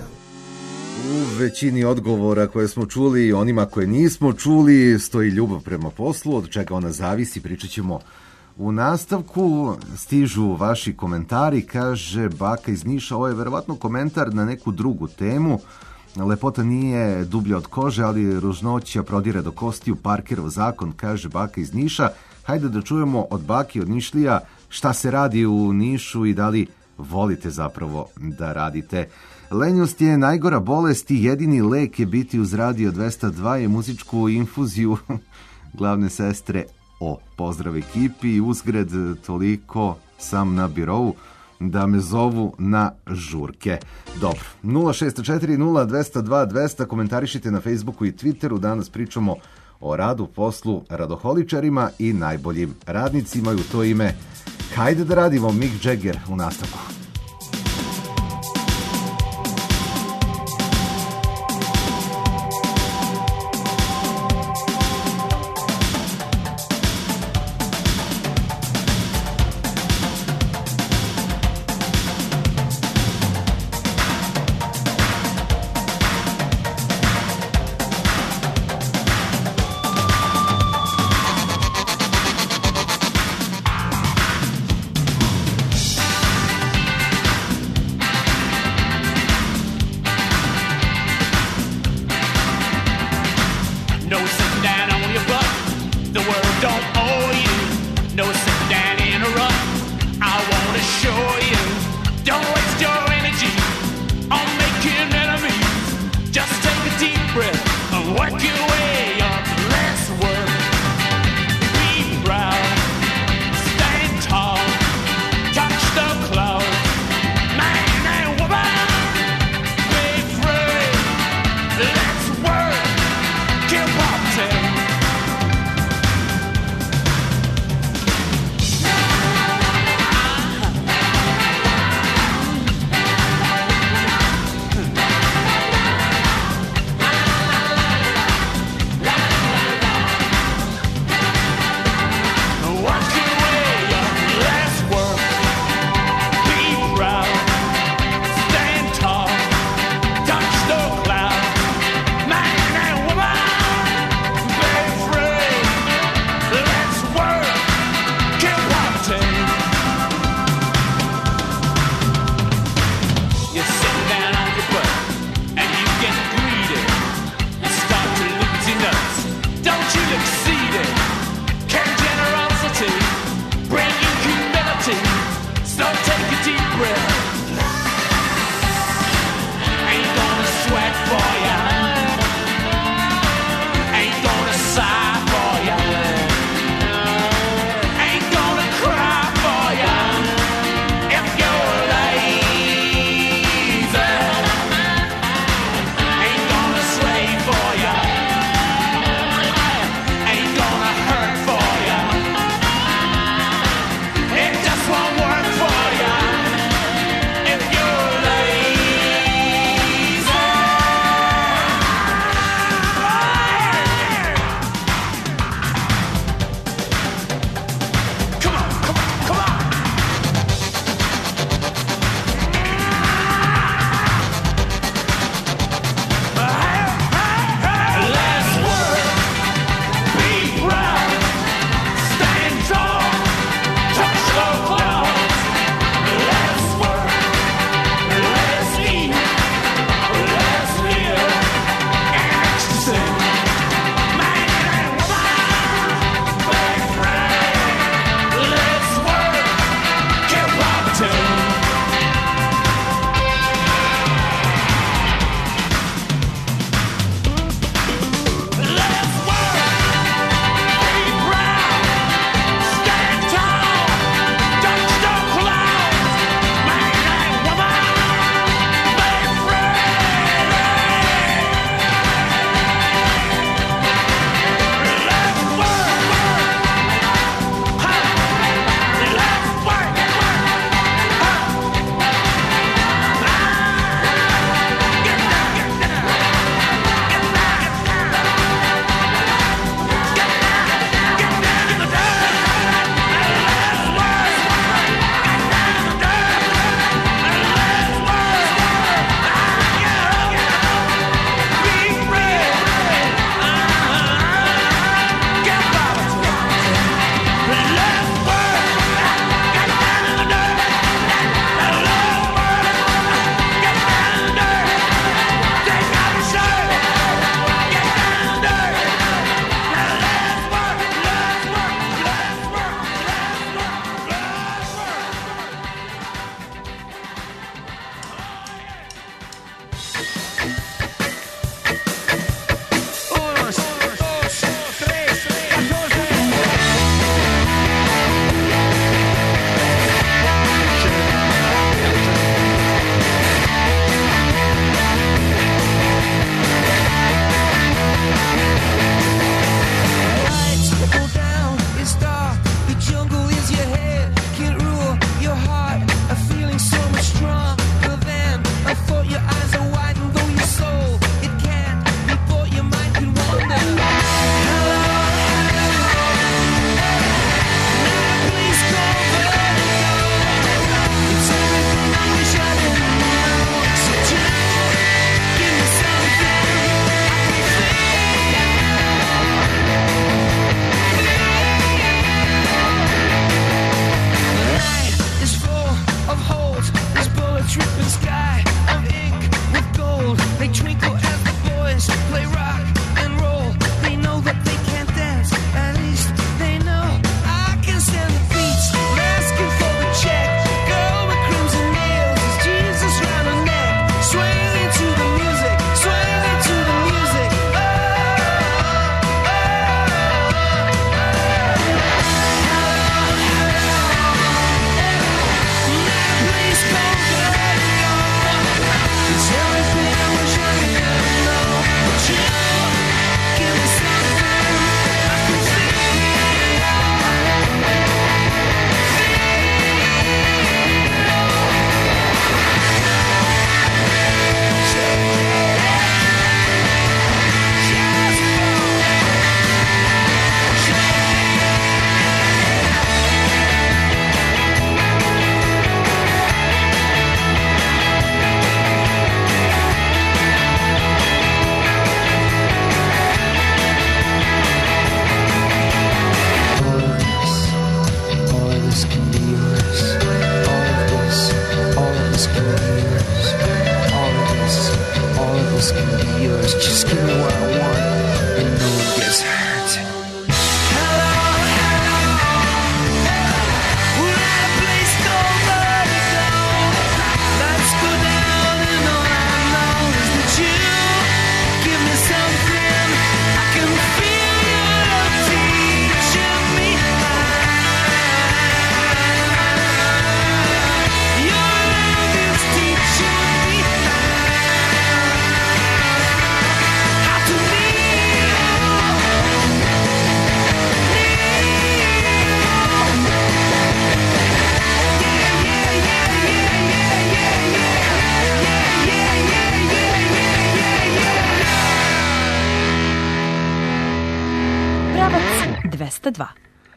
U većini odgovora koje smo čuli i onima koje nismo čuli stoji ljubav prema poslu, od čega ona zavisi, pričat ćemo u nastavku. Stižu vaši komentari, kaže baka iz Niša, ovo je verovatno komentar na neku drugu temu. Lepota nije dublja od kože, ali ružnoća prodire do kostiju, Parkerov zakon, kaže baka iz Niša. Hajde da čujemo od baki od Nišlija šta se radi u Nišu i da li volite zapravo da radite. Lenjost je najgora bolest i jedini lek je biti uz radio dvesta dva je muzičku infuziju glavne sestre O. Pozdrav ekipi i uzgred toliko sam na birovu da me zovu na žurke. Dobro, nula šest četiri nula dvesta dva dvesta, komentarišite na Facebooku i Twitteru. Danas pričamo o radu, poslu, radoholičarima i najboljim radnicima i u to ime hajde da radimo. Mick Jagger u nastavku. yours. Just give me what I want and no one gets hurt. dvesta dva.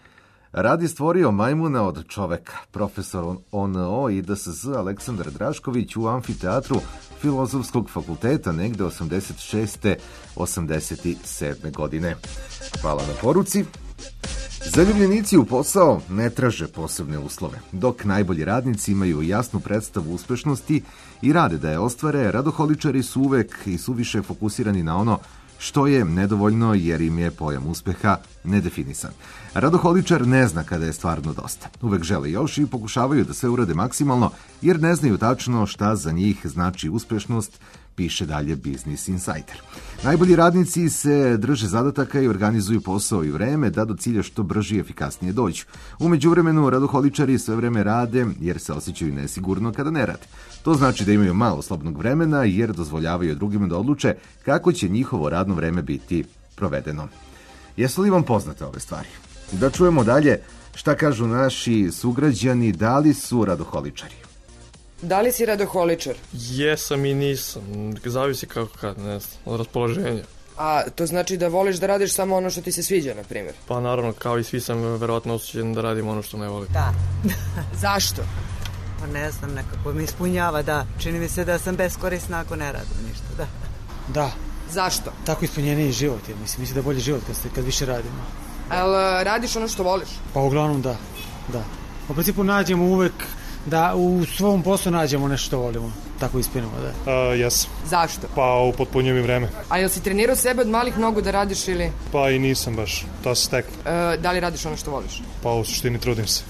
Rad je stvorio majmuna od čoveka. Profesor O N O i D S Z Aleksandar Drašković u amfiteatru Filozofskog fakulteta negde osamdeset šeste osamdeset sedme godine. Hvala na poruci. Zaljubljenici u posao ne traže posebne uslove. Dok najbolji radnici imaju jasnu predstavu uspešnosti i rade da je ostvare, radoholičari su uvek i suviše fokusirani na ono što je nedovoljno jer im je pojam uspeha nedefinisan. Radoholičar ne zna kada je stvarno dosta. Uvek žele još i pokušavaju da sve urade maksimalno jer ne znaju tačno šta za njih znači uspešnost, piše dalje Business Insider. Najbolji radnici se drže zadataka i organizuju posao i vreme da do cilja što brže i efikasnije dođu. U međuvremenu radoholičari sve vreme rade jer se osjećaju nesigurno kada ne rade. To znači da imaju malo slobodnog vremena jer dozvoljavaju drugima da odluče kako će njihovo radno vreme biti provedeno. Jesu li vam poznate ove stvari? Da čujemo dalje šta kažu naši sugrađani, da li su radoholičari. Da li si radoholičar? Jesam i nisam, zavisi kako kad, ne znam, od raspoloženja. A to znači da voliš da radiš samo ono što ti se sviđa, na primjer? Pa naravno, kao i svi sam verovatno osuđen da radim ono što ne volim. Da. Zašto? Pa ne znam, nekako mi ispunjava, da. Čini mi se da sam beskorisna ako ne radim ništa, da. Da. Zašto? Tako ispunjeniji život je, mislim, mislim da je bolji život kad, ste, kad više radimo. Ali radiš ono što voliš? Pa uglavnom da, da. U principu nađemo uvek da u svom poslu nađemo nešto što volimo. Tako ispunimo, da. A, jesam. Zašto? Pa upotpunjujem i vreme. A jel si trenirao sebe od malih nogu da radiš ili? Pa i nisam baš, to se steklo. E, da li radiš ono što voliš? Pa u suštini trudim se.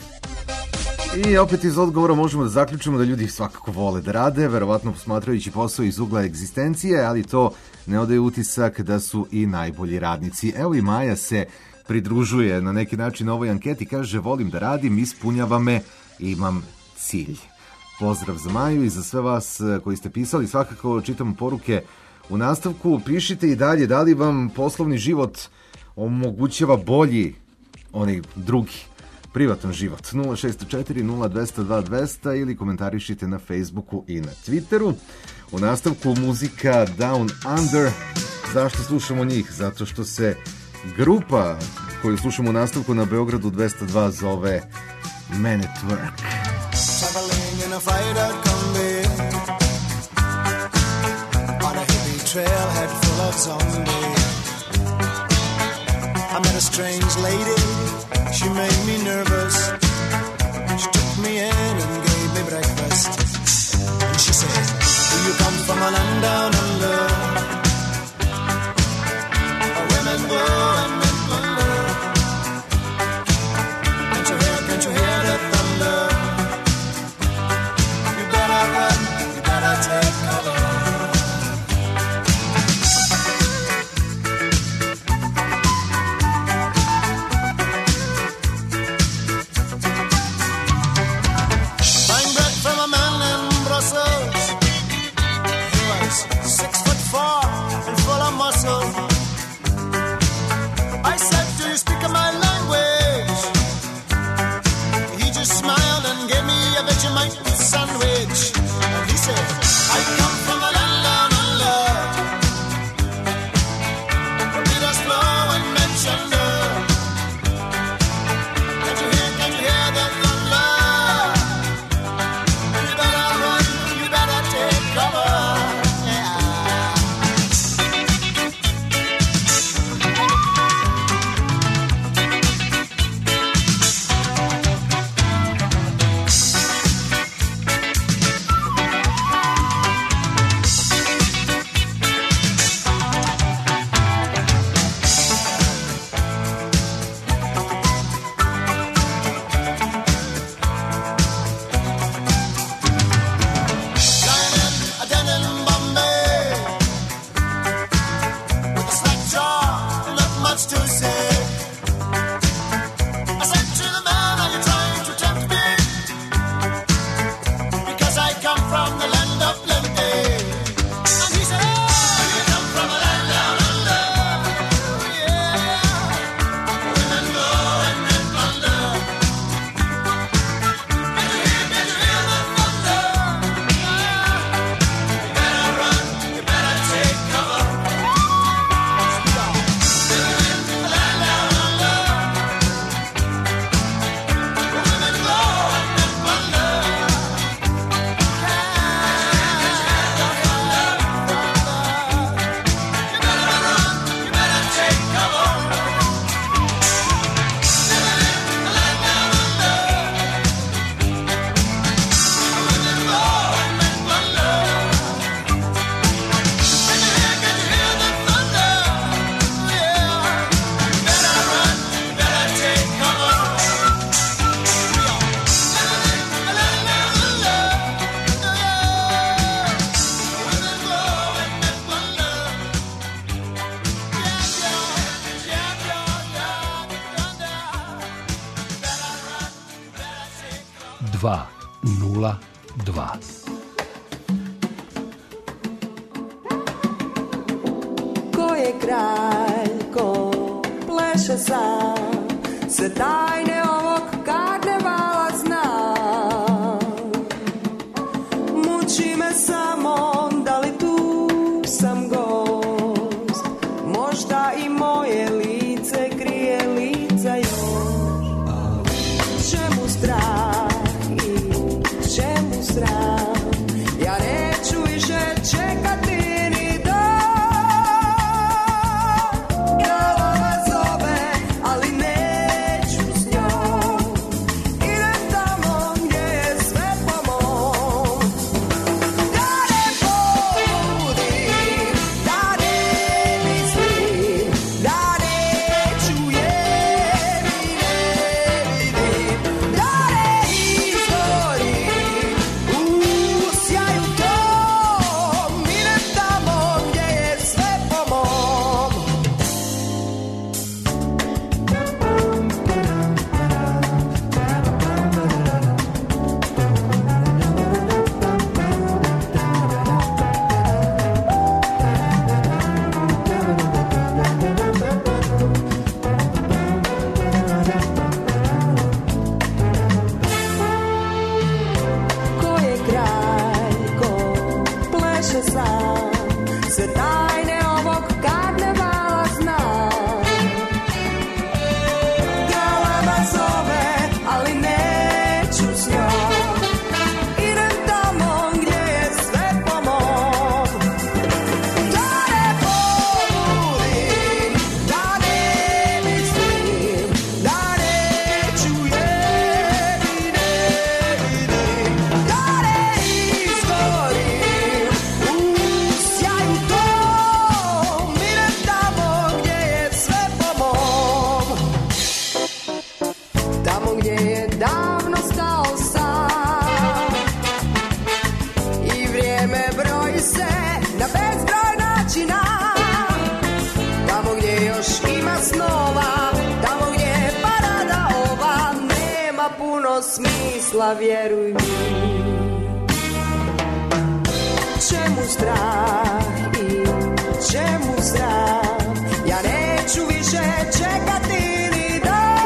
I opet iz odgovora možemo da zaključimo da ljudi svakako vole da rade, verovatno posmatrajući posao iz ugla egzistencije, ali to ne odaje utisak da su i najbolji radnici. Evo i Maja se pridružuje na neki način ovoj anketi, kaže volim da radim, ispunjava me, imam cilj. Pozdrav za Maju i za sve vas koji ste pisali, svakako čitam poruke u nastavku, pišite i dalje da li vam poslovni život omogućava bolji onaj drugi privatan život. nula šest četiri nula dva nula dva dva nula nula ili komentarišite na Facebooku i na Twitteru. U nastavku muzika Down Under. Zašto slušamo njih? Zato što se grupa koju slušamo u nastavku na Beogradu dvesta dva zove Man at Work. Traveling in a fried-out combi on a hippie trailhead full of zombies. I met a strange lady, she made me nervous. She took me in and gave me breakfast. And she said, do you come from a land down under? Where women go and men wonder. Can't you hear, can't you hear the thunder? You better run, you better take cover. dva nula dva. Ko je kralj, ko pleše sam, sve tajne ovog karnevala zna. Muči me samo, da li tu sam gost, možda i moje lice krije lica još. Čemu strah i čemu sram, ja neću više čekati ni dan. Glava zove, ali neću s njom, idem tamo gdje je sve po mom. Da ne poludim, da ne mislim, da neću je ni ne vidim, da ne izgorim u sjaju tom, idem tamo gdje je sve po mom. Ko je kralj, ko pleše sam, sve tajne ovog karnevala zna. Galeba zove, ali neću s njom, idem tamo gdje je sve po mom. Da ne poludim, da ne mislim, da neću je ni ne vidim, da ne izgorim u sjaju tom, idem tamo gdje je sve po mom. Tamo gdje je davno stao sam i vrijeme broji se na bezbroj načina. Tamo gdje još ima snova, tamo gdje je parada ova, nema puno smisla, vjeruj mi. Čemu strah i čemu sram, ja neću više čekati ni dan.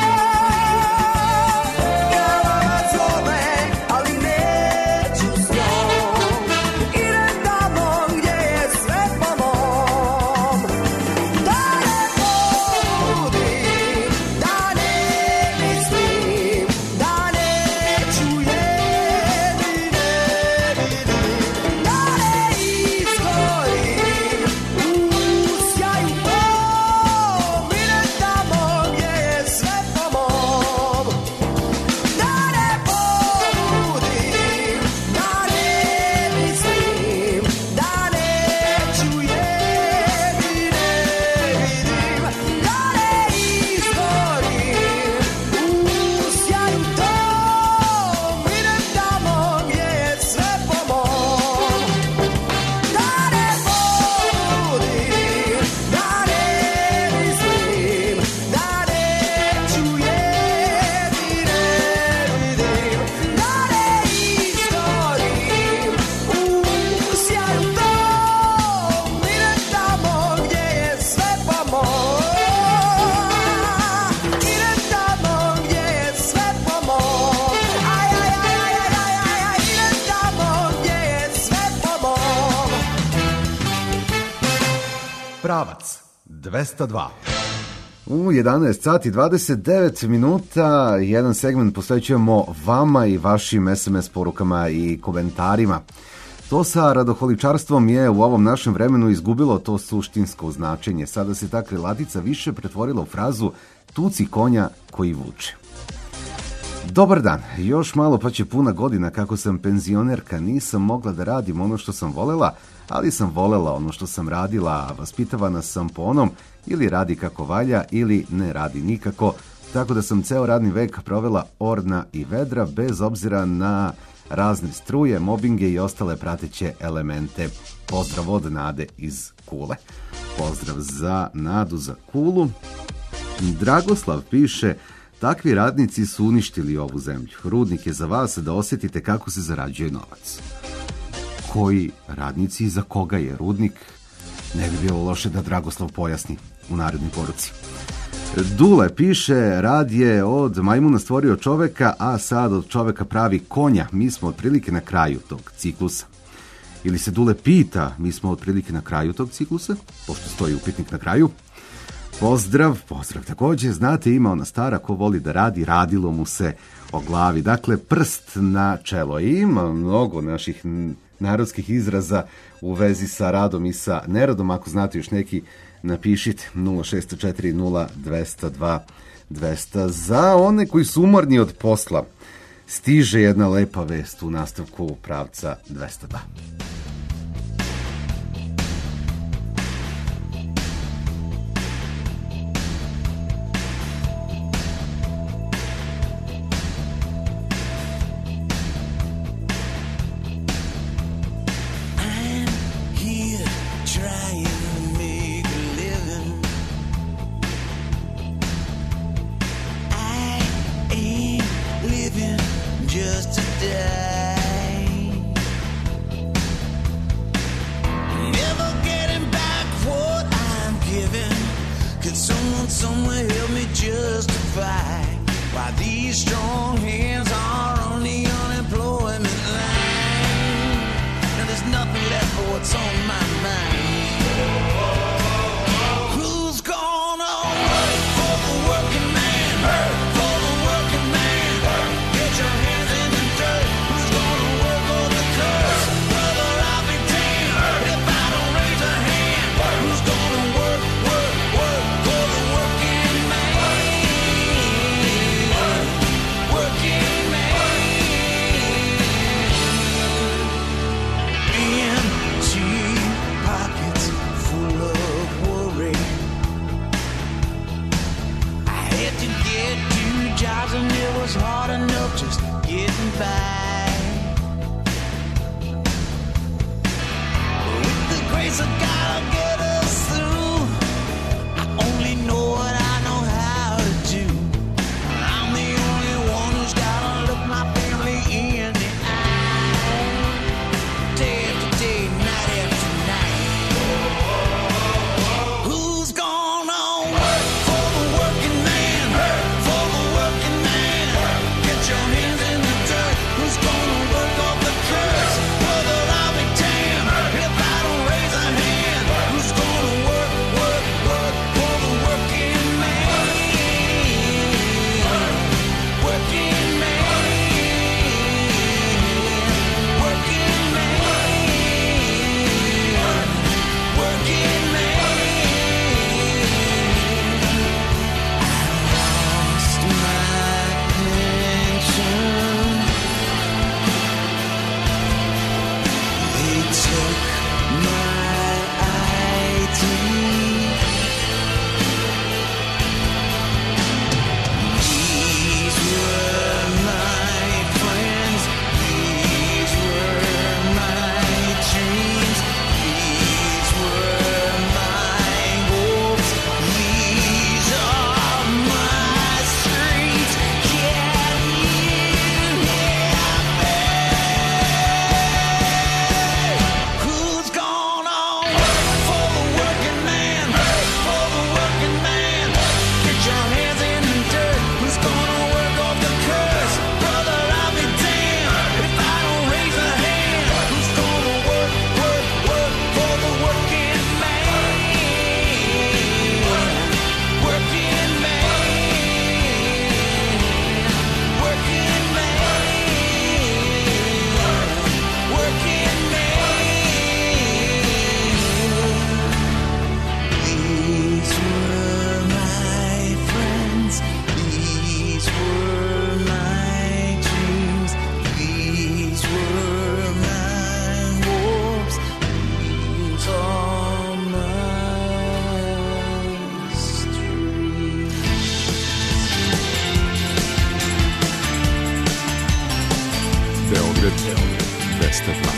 Glava zove, ali neću s njom, idem tamo gdje je sve po mom. Da ne poludim, da ne mislim, da neću je ni ne vidim, da ne izgorim u sjaju tom, idem tamo gdje je sve po mom. Da ne poludim, da ne mislim, da neću je ni ne vidim, da ne izgorim u sjaju tom, idem tamo gdje je sve po mom. Da ne poludim, da ne mislim, da neću je ni ne vidim, da ne izgorim u sjaju tom, idem tamo gdje je sve po mom. Idem tamo gdje je sve po mom. Aj, aj, aj, aj, aj, aj, aj, idem tamo gdje je sve po mom. Pravac dvesta dva. U jedanaest sati dvadeset devet minuta jedan segment posvećujemo vama i vašim es em es porukama i komentarima. To sa radoholičarstvom je u ovom našem vremenu izgubilo to suštinsko značenje. Sada se ta krilatica više pretvorila u frazu tuci konja koji vuče. Dobar dan, još malo pa će puna godina kako sam penzionerka, nisam mogla da radim ono što sam volela, ali sam volela ono što sam radila, a vaspitavana sam po onom ili radi kako valja ili ne radi nikako, tako da sam ceo radni vek provela orna i vedra bez obzira na razne struje, mobinge i ostale prateće elemente. Pozdrav od Nade iz Kule. Pozdrav za Nadu za Kulu. Dragoslav piše: Takvi radnici su uništili ovu zemlju. Rudnik je za vas da osjetite kako se zarađuje novac. Koji radnici i za koga je rudnik? Ne bi bilo loše da Dragoslav pojasni u narednoj poruci. Dule piše, rad je od majmuna stvorio čoveka, a sad od čoveka pravi konja. Mi smo otprilike na kraju tog ciklusa. Ili se Dule pita, mi smo otprilike na kraju tog ciklusa, pošto stoji upitnik na kraju. Pozdrav, pozdrav također. Znate, ima ona stara, ko voli da radi, radilo mu se o glavi. Dakle, prst na čelo. I ima mnogo naših narodskih izraza u vezi sa radom i sa neradom. Ako znate još neki, napišite nula šest četiri nula dvesta dva dvesta. Za one koji su umorni od posla, stiže jedna lepa vest u nastavku pravca dvesta dva. Just to die. Never getting back what I'm giving. Could someone somewhere help me justify why these strong hands are on the unemployment line? Now there's nothing left for what's on my mind. Who's gonna work for the working man? For the working man. Get your hands in the dirt. Who's gonna work for the curse? Brother, I'll be damned if I don't raise a hand. Who's gonna work, work, work for the working man? Working man. Empty pockets full of worry. I had to get two jobs and it was hard enough just getting by. With the grace of God, I'll get us through. I only know what I know how to do. I'm the only one who's gotta look my family in the eye. Day after day, night after night. Who's gonna work for the working man? For the working man. Get your hands in the dirt. Who's gonna work off the curse? Brother, I'll be damned if I don't raise a hand. Who's gonna work, work, work for the working man? Working man. Working man. Working man. Lost my pension. They took my I D. These were my friends. These were my dreams. These were my hopes. These are my streets. Can you hear me? Who's gonna work for the working man? For the working man. Get your hands in the dirt. Who's gonna work off the curse? Brother, I'll be damned if I don't raise a hand. Who's gonna work, work, work for the working man? Working man. Working man. Working man. These were my friends. These were my dreams. These were my hopes. These are my streets. Beograd dvesta dva.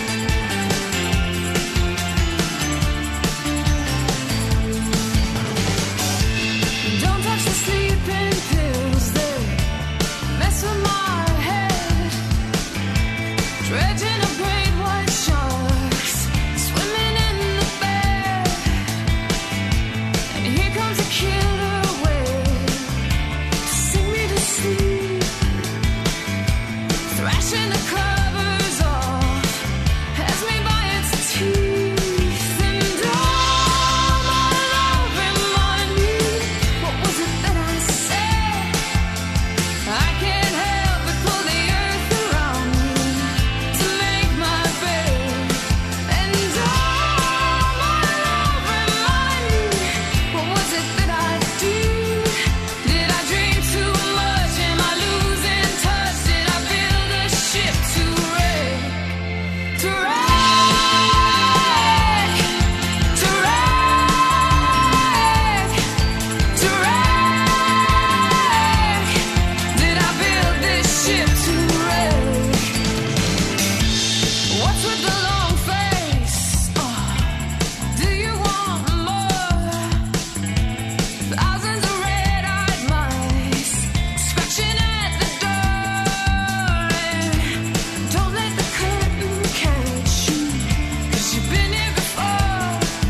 drives a killer away to sing me to sleep, thrashing the covers off, has me by its teeth, and all my love remind me, what was it that I said? I can't help but pull the earth around me to make my bed, and all my love remind me, what was it that I did? Did I dream too much? Am I losing touch? Did I build a ship to wreck? To wreck? To wreck? To wreck? Did I build this ship to wreck? What's with the long face? Oh, do you want more? Thousands of red-eyed mice scratching at the door, and don't let the curtain catch you, 'cause you've been here before.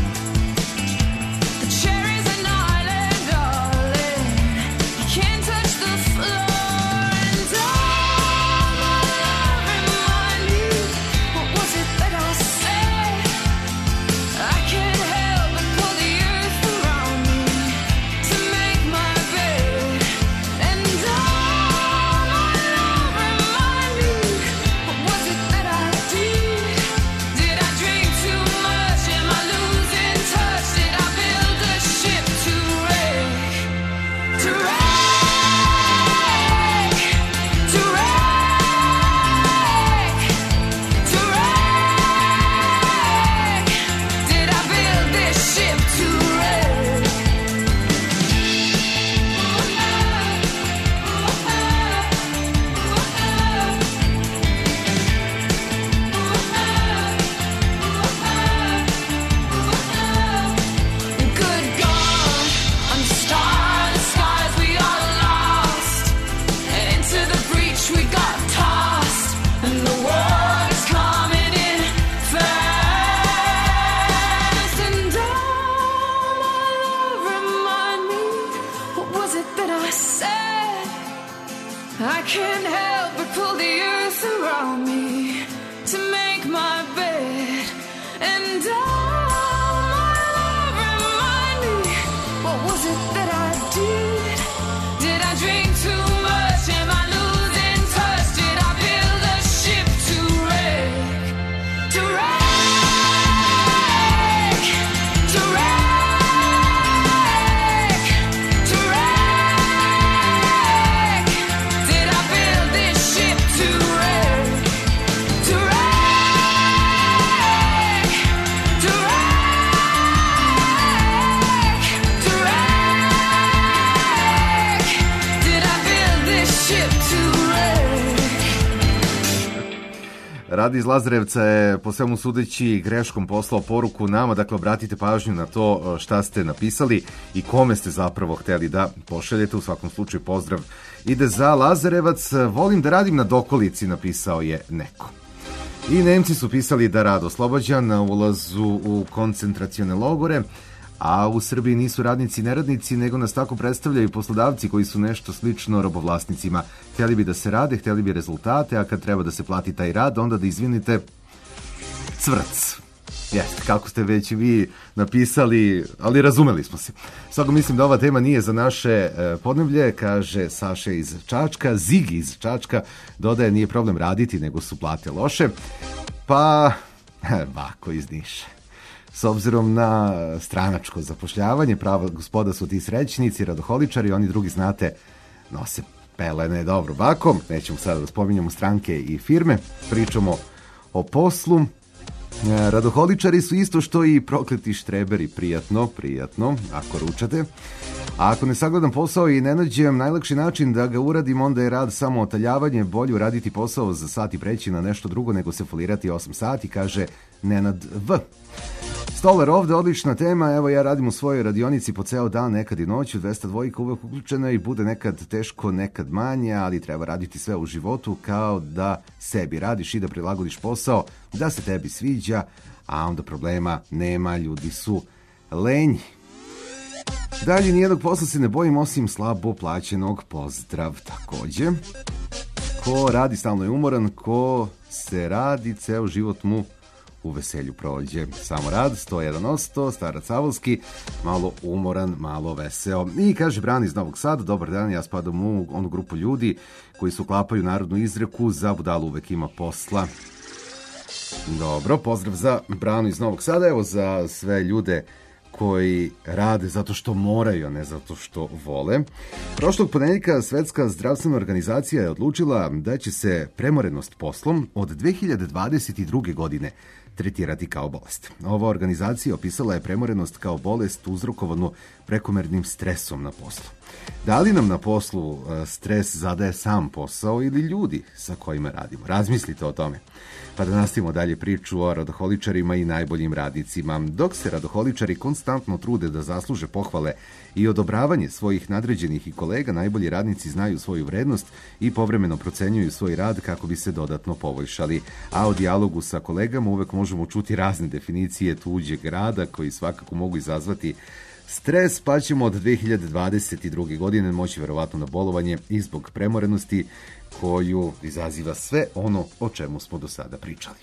The cherry's an island, darling, you can't touch the floor, and all my love remind me, what was it that I said? I can't help but pull the earth around me to make my bed, and all my love remind me, what was it that I did? Did I drink too much? Am I losing touch? Did I build a ship to wreck? To wreck? To wreck? To wreck? Did I build this ship to wreck? Good God, on starless skies we are lost, and into the breach we got tossed, and the water's coming in fast, and all my love remind me, what was it that I said? I can't help but pull the earth around me to make my bed, and all my love remind me, what was it that I did? Did I drink too much? Am I losing touch? Did I build a ship to wreck? To wreck? To wreck? To wreck? Did I build this ship to wreck? To wreck? To wreck? To wreck? Did I build this ship to wreck? Radi iz Lazarevca je po svemu sudeći greškom poslao poruku nama, dakle obratite pažnju na to šta ste napisali i kome ste zapravo hteli da pošaljete. U svakom slučaju pozdrav ide za Lazarevac. Volim da radim na dokolici, napisao je neko. I Nemci su pisali da rad oslobađan na ulazu u koncentracione logore, a u Srbiji nisu radnici neradnici, nego nas tako predstavljaju poslodavci koji su nešto slično robovlasnicima. Htjeli bi da se rade, htjeli bi rezultate, a kad treba da se plati taj rad, onda da izvinite cvrc. Jeste, kako ste već vi napisali, ali razumeli smo se. Svako mislim da ova tema nije za naše e, podneblje, kaže Saša iz Čačka. Zigi iz Čačka dodaje, nije problem raditi, nego su plate loše. Pa, Bako iz Niša. S obzirom na stranačko zapošljavanje, prava gospoda su ti srećnici, radoholičari, oni drugi, znate, nose pelene. Dobro, Bako, nećemo sada da spominjamo stranke i firme, pričamo o poslu. Radoholičari su isto što i prokleti štreberi, prijatno, prijatno, ako ručate. A ako ne sagledam posao i ne nađem najlakši način da ga uradim, onda je rad samo otaljavanje, bolje uraditi posao za sat i preći na nešto drugo nego se folirati osam sati, kaže Nenad V. Stolar ovde, odlična tema, evo ja radim u svojoj radionici po ceo dan, nekad i noću, dvesta dva uvek uključena i bude nekad teško, nekad manje, ali treba raditi sve u životu kao da sebi radiš i da prilagodiš posao, da se tebi sviđa, a onda problema nema, ljudi su lenji. Dalje, nijednog posla se ne bojim osim slabo plaćenog. Pozdrav takođe. Ko radi stalno je umoran, ko se radi ceo život mu u veselju prođe. Samo rad, sto jedan osto, starac Avolski, malo umoran, malo veseo. I kaže Brani iz Novog Sada, dobar dan, ja spadam u onu grupu ljudi koji se uklapaju narodnu izreku, za budalu uvek ima posla. Dobro, pozdrav za Branu iz Novog Sada, evo za sve ljude koji rade zato što moraju, a ne zato što vole. Prošlog ponedeljka Svetska zdravstvena organizacija je odlučila da će se premorenost poslom od dve hiljade dvadeset druge. godine tretirati kao bolest. Ova organizacija opisala je premorenost kao bolest uzrokovanu prekomernim stresom na poslu. Da li nam na poslu stres zadaje sam posao ili ljudi sa kojima radimo? Razmislite o tome. Pa da nastavimo dalje priču o radoholičarima i najboljim radnicima. Dok se radoholičari konstantno trude da zasluže pohvale i odobravanje svojih nadređenih i kolega, najbolji radnici znaju svoju vrednost i povremeno procenjuju svoj rad kako bi se dodatno poboljšali. A o dijalogu sa kolegama uvek možemo čuti razne definicije tuđeg rada koji svakako mogu izazvati stres, pa ćemo od dve hiljade dvadeset druge. godine moći verovatno na bolovanje i zbog premorenosti koju izaziva sve ono o čemu smo do sada pričali.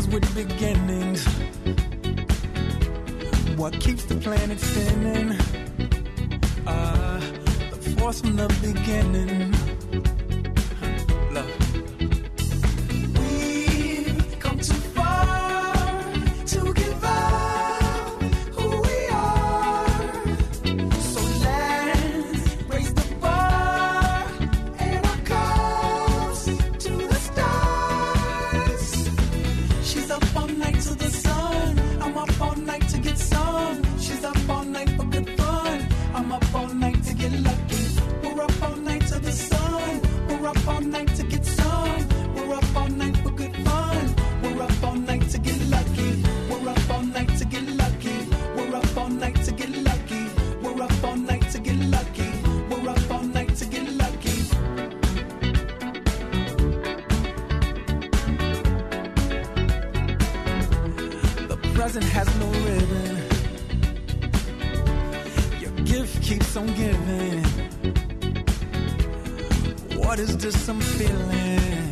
with beginnings. What keeps the planet spinning? Uh, the force from the beginning. Love. We've come too far to give up who we are. So let's raise the bar and our cups to the stars. She's up all night to the sun. I'm up all night to get some. She's up all night for good fun. I'm up all night to get lucky. We're up all night to the sun. We're up all night to get some. We're up all night for good fun. We're up all night to get lucky. We're up all night to get lucky. We're up all night to get lucky. We're up all night to get lucky. We're up all night to get lucky. The present has no ribbon. Your gift keeps on giving. What is this I'm feeling?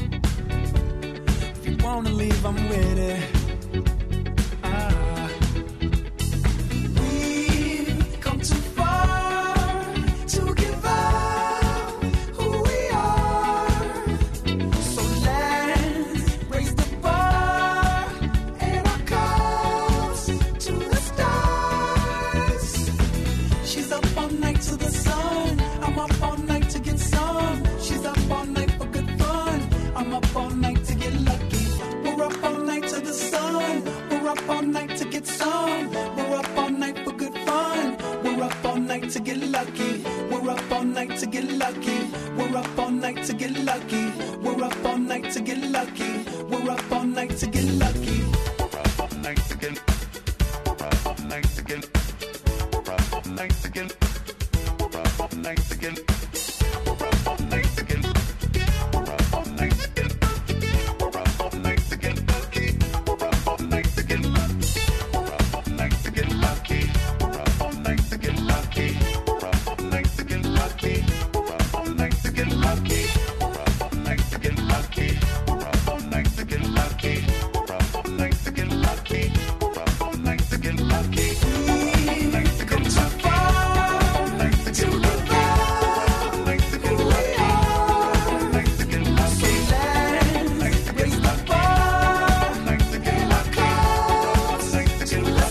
If you wanna leave, I'm with it. Ah. We've come too far to give up who we are. So let's raise the bar and our cups to the stars. She's up all night to the sun. I'm up all night to get some. She's up all night for good fun. I'm up all night to get lucky. We're up all night to the sun. We're up all night to get some. We're up all night for good fun. We're up all night to get lucky. We're up all night to get lucky. We're up all night to get lucky. We're up all night to get lucky. We're up all night to get lucky. We're up all night to get. We're up all night to get. We're up all night to get. We're up all night to get. We're up all night to get. We're up all night to get. We're up all night to get lucky. We're up all night to get lucky. We're up all night to get lucky. We're up all night to get lucky. We're up all night to get lucky. We're up all night to get lucky. We're up all night to get lucky. We're up all night to get lucky. We're up all night to get lucky. We're up all night to get lucky. We've come too far to give up who we are. So let's raise the bar and our cups to the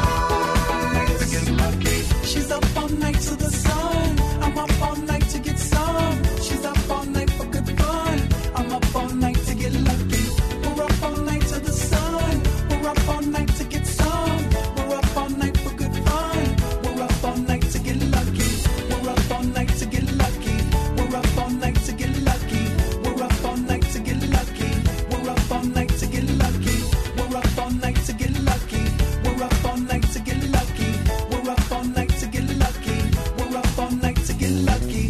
stars. She's up all night to the sun. I'm up all night to get some. She's up all night for good fun. I'm up all night to get lucky. We're up all night to the sun. We're up all night to get some. We're up all night for good fun. We're up all night to get lucky. We're up all night to get lucky. We're up all night to get lucky. We're up all night to get lucky. We're up all night to get lucky. We're up all night to get lucky. We're up all night to get lucky. We're up all night to get lucky. We're up all night to get lucky.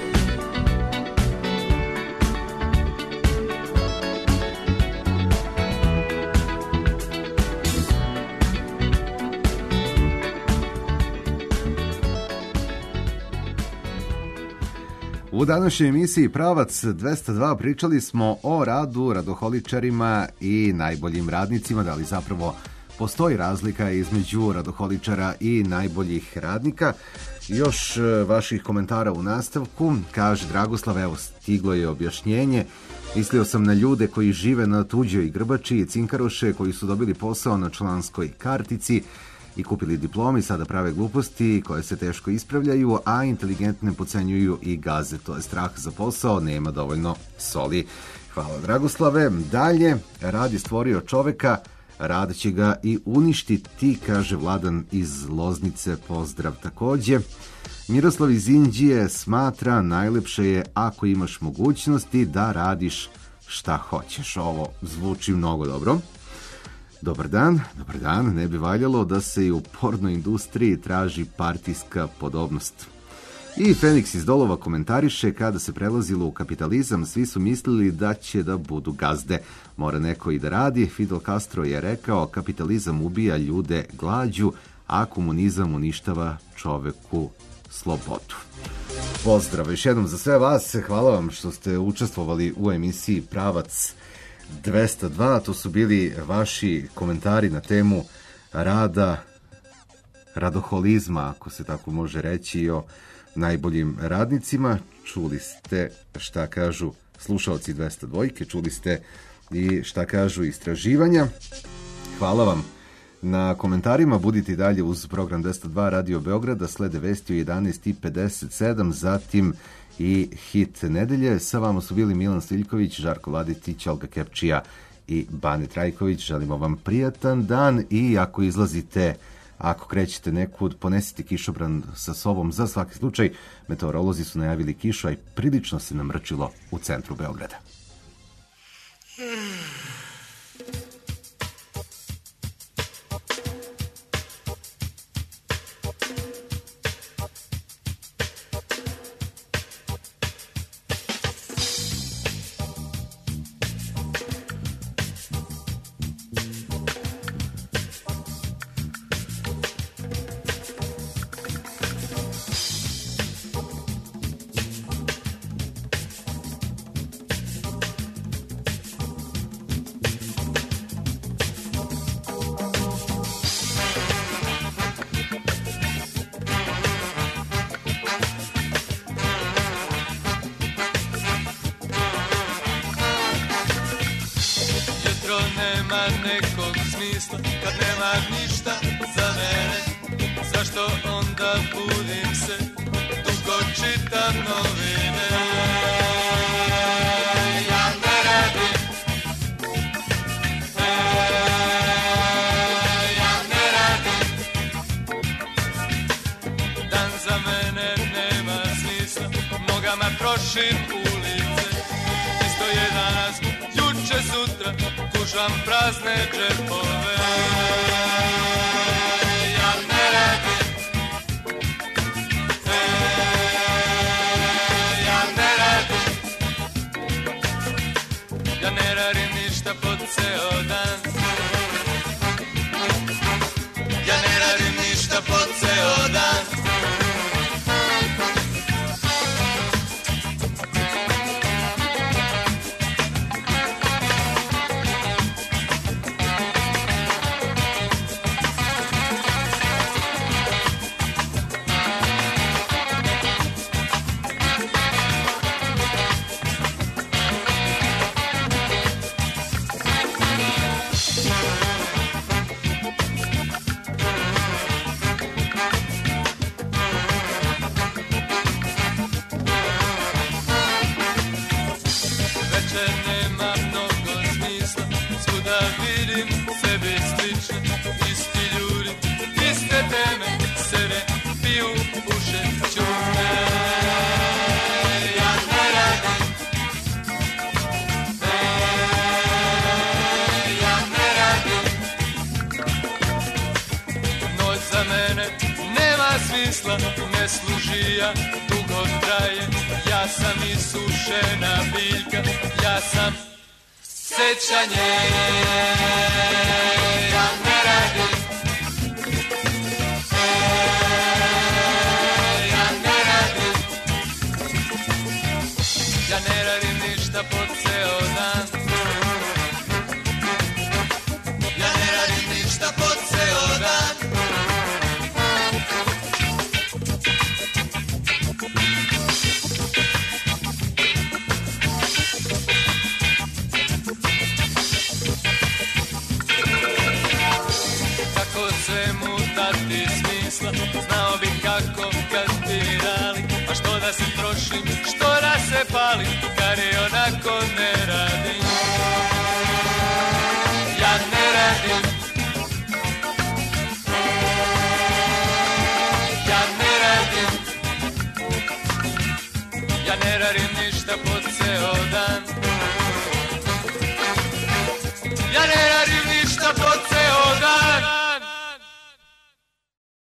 U današnjoj emisiji Pravac dvesta dva pričali smo o radu, radoholičarima i najboljim radnicima, da li zapravo postoji razlika između radoholičara i najboljih radnika. Još e, vaših komentara u nastavku. Kaže Dragoslav, evo stiglo je objašnjenje. Mislio sam na ljude koji žive na tuđoj grbači i cinkaroše koji su dobili posao na članskoj kartici i kupili diplomi, sada prave gluposti koje se teško ispravljaju, a inteligentne pocenjuju i gaze. To je strah za posao, nema dovoljno soli. Hvala Dragoslave. Dalje, rad je stvorio čoveka, rad će ga i uništiti, kaže Vladan iz Loznice, pozdrav takođe. Miroslav iz Inđije smatra najlepše je ako imaš mogućnosti da radiš šta hoćeš. Ovo zvuči mnogo dobro. Dobar dan, dobar dan, ne bi valjalo da se i u pornoj industriji traži partijska podobnost. I Feniks iz Dolova komentariše, kada se prelazilo u kapitalizam, svi su mislili da će da budu gazde. Mora neko i da radi. Fidel Castro je rekao, kapitalizam ubija ljude glađu, a komunizam uništava čoveku slobodu. Pozdrav još jednom za sve vas, hvala vam što ste učestvovali u emisiji Pravac dvesta dva, to su bili vaši komentari na temu rada, radoholizma, ako se tako može reći, i o najboljim radnicima. Čuli ste šta kažu slušalci dvesta dva, čuli ste i šta kažu istraživanja. Hvala vam na komentarima, budite i dalje uz program dvesta dva Radio Beograda, slede vesti u jedanaest i pedeset sedam, zatim i hit nedelje. Sa vama su bili Milan Stiljković, Žarko Vladetić, Olga Kepčija i Bane Trajković. Želimo vam prijatan dan i ako izlazite, ako krećete nekud, ponesite kišobran sa sobom za svaki slučaj. Meteorolozi su najavili kišu, a i prilično se namrčilo u centru Beograda. Nema nekog smisla kad nema ništa za mene. Zašto onda budim se, dugo čitam novine. Ja ne radim, e, ja ne radim. Dan za mene nema smisla, nogama trošim ulice. Isto je danas, juče, sutra, kušam prazne džepove. Ja ne radim, e, ja ne radim. Ja ne radim ništa po ceo dan. Ja ne radim ništa po ceo dan. Ne služi, ja dugo traje. Ja sam isušena biljka, ja sam sećanje. Ja ne radim, e, ja ne radim. Ja ne radim ništa po ceo dan. Ja ne radim ništa po ceo dan. Znao bi kako kad bi dali, a što da se trošim, što da se palim, kad je onako ne radim. Ja ne radim, ja ne radim. Ja ne radim ništa po ceo dan.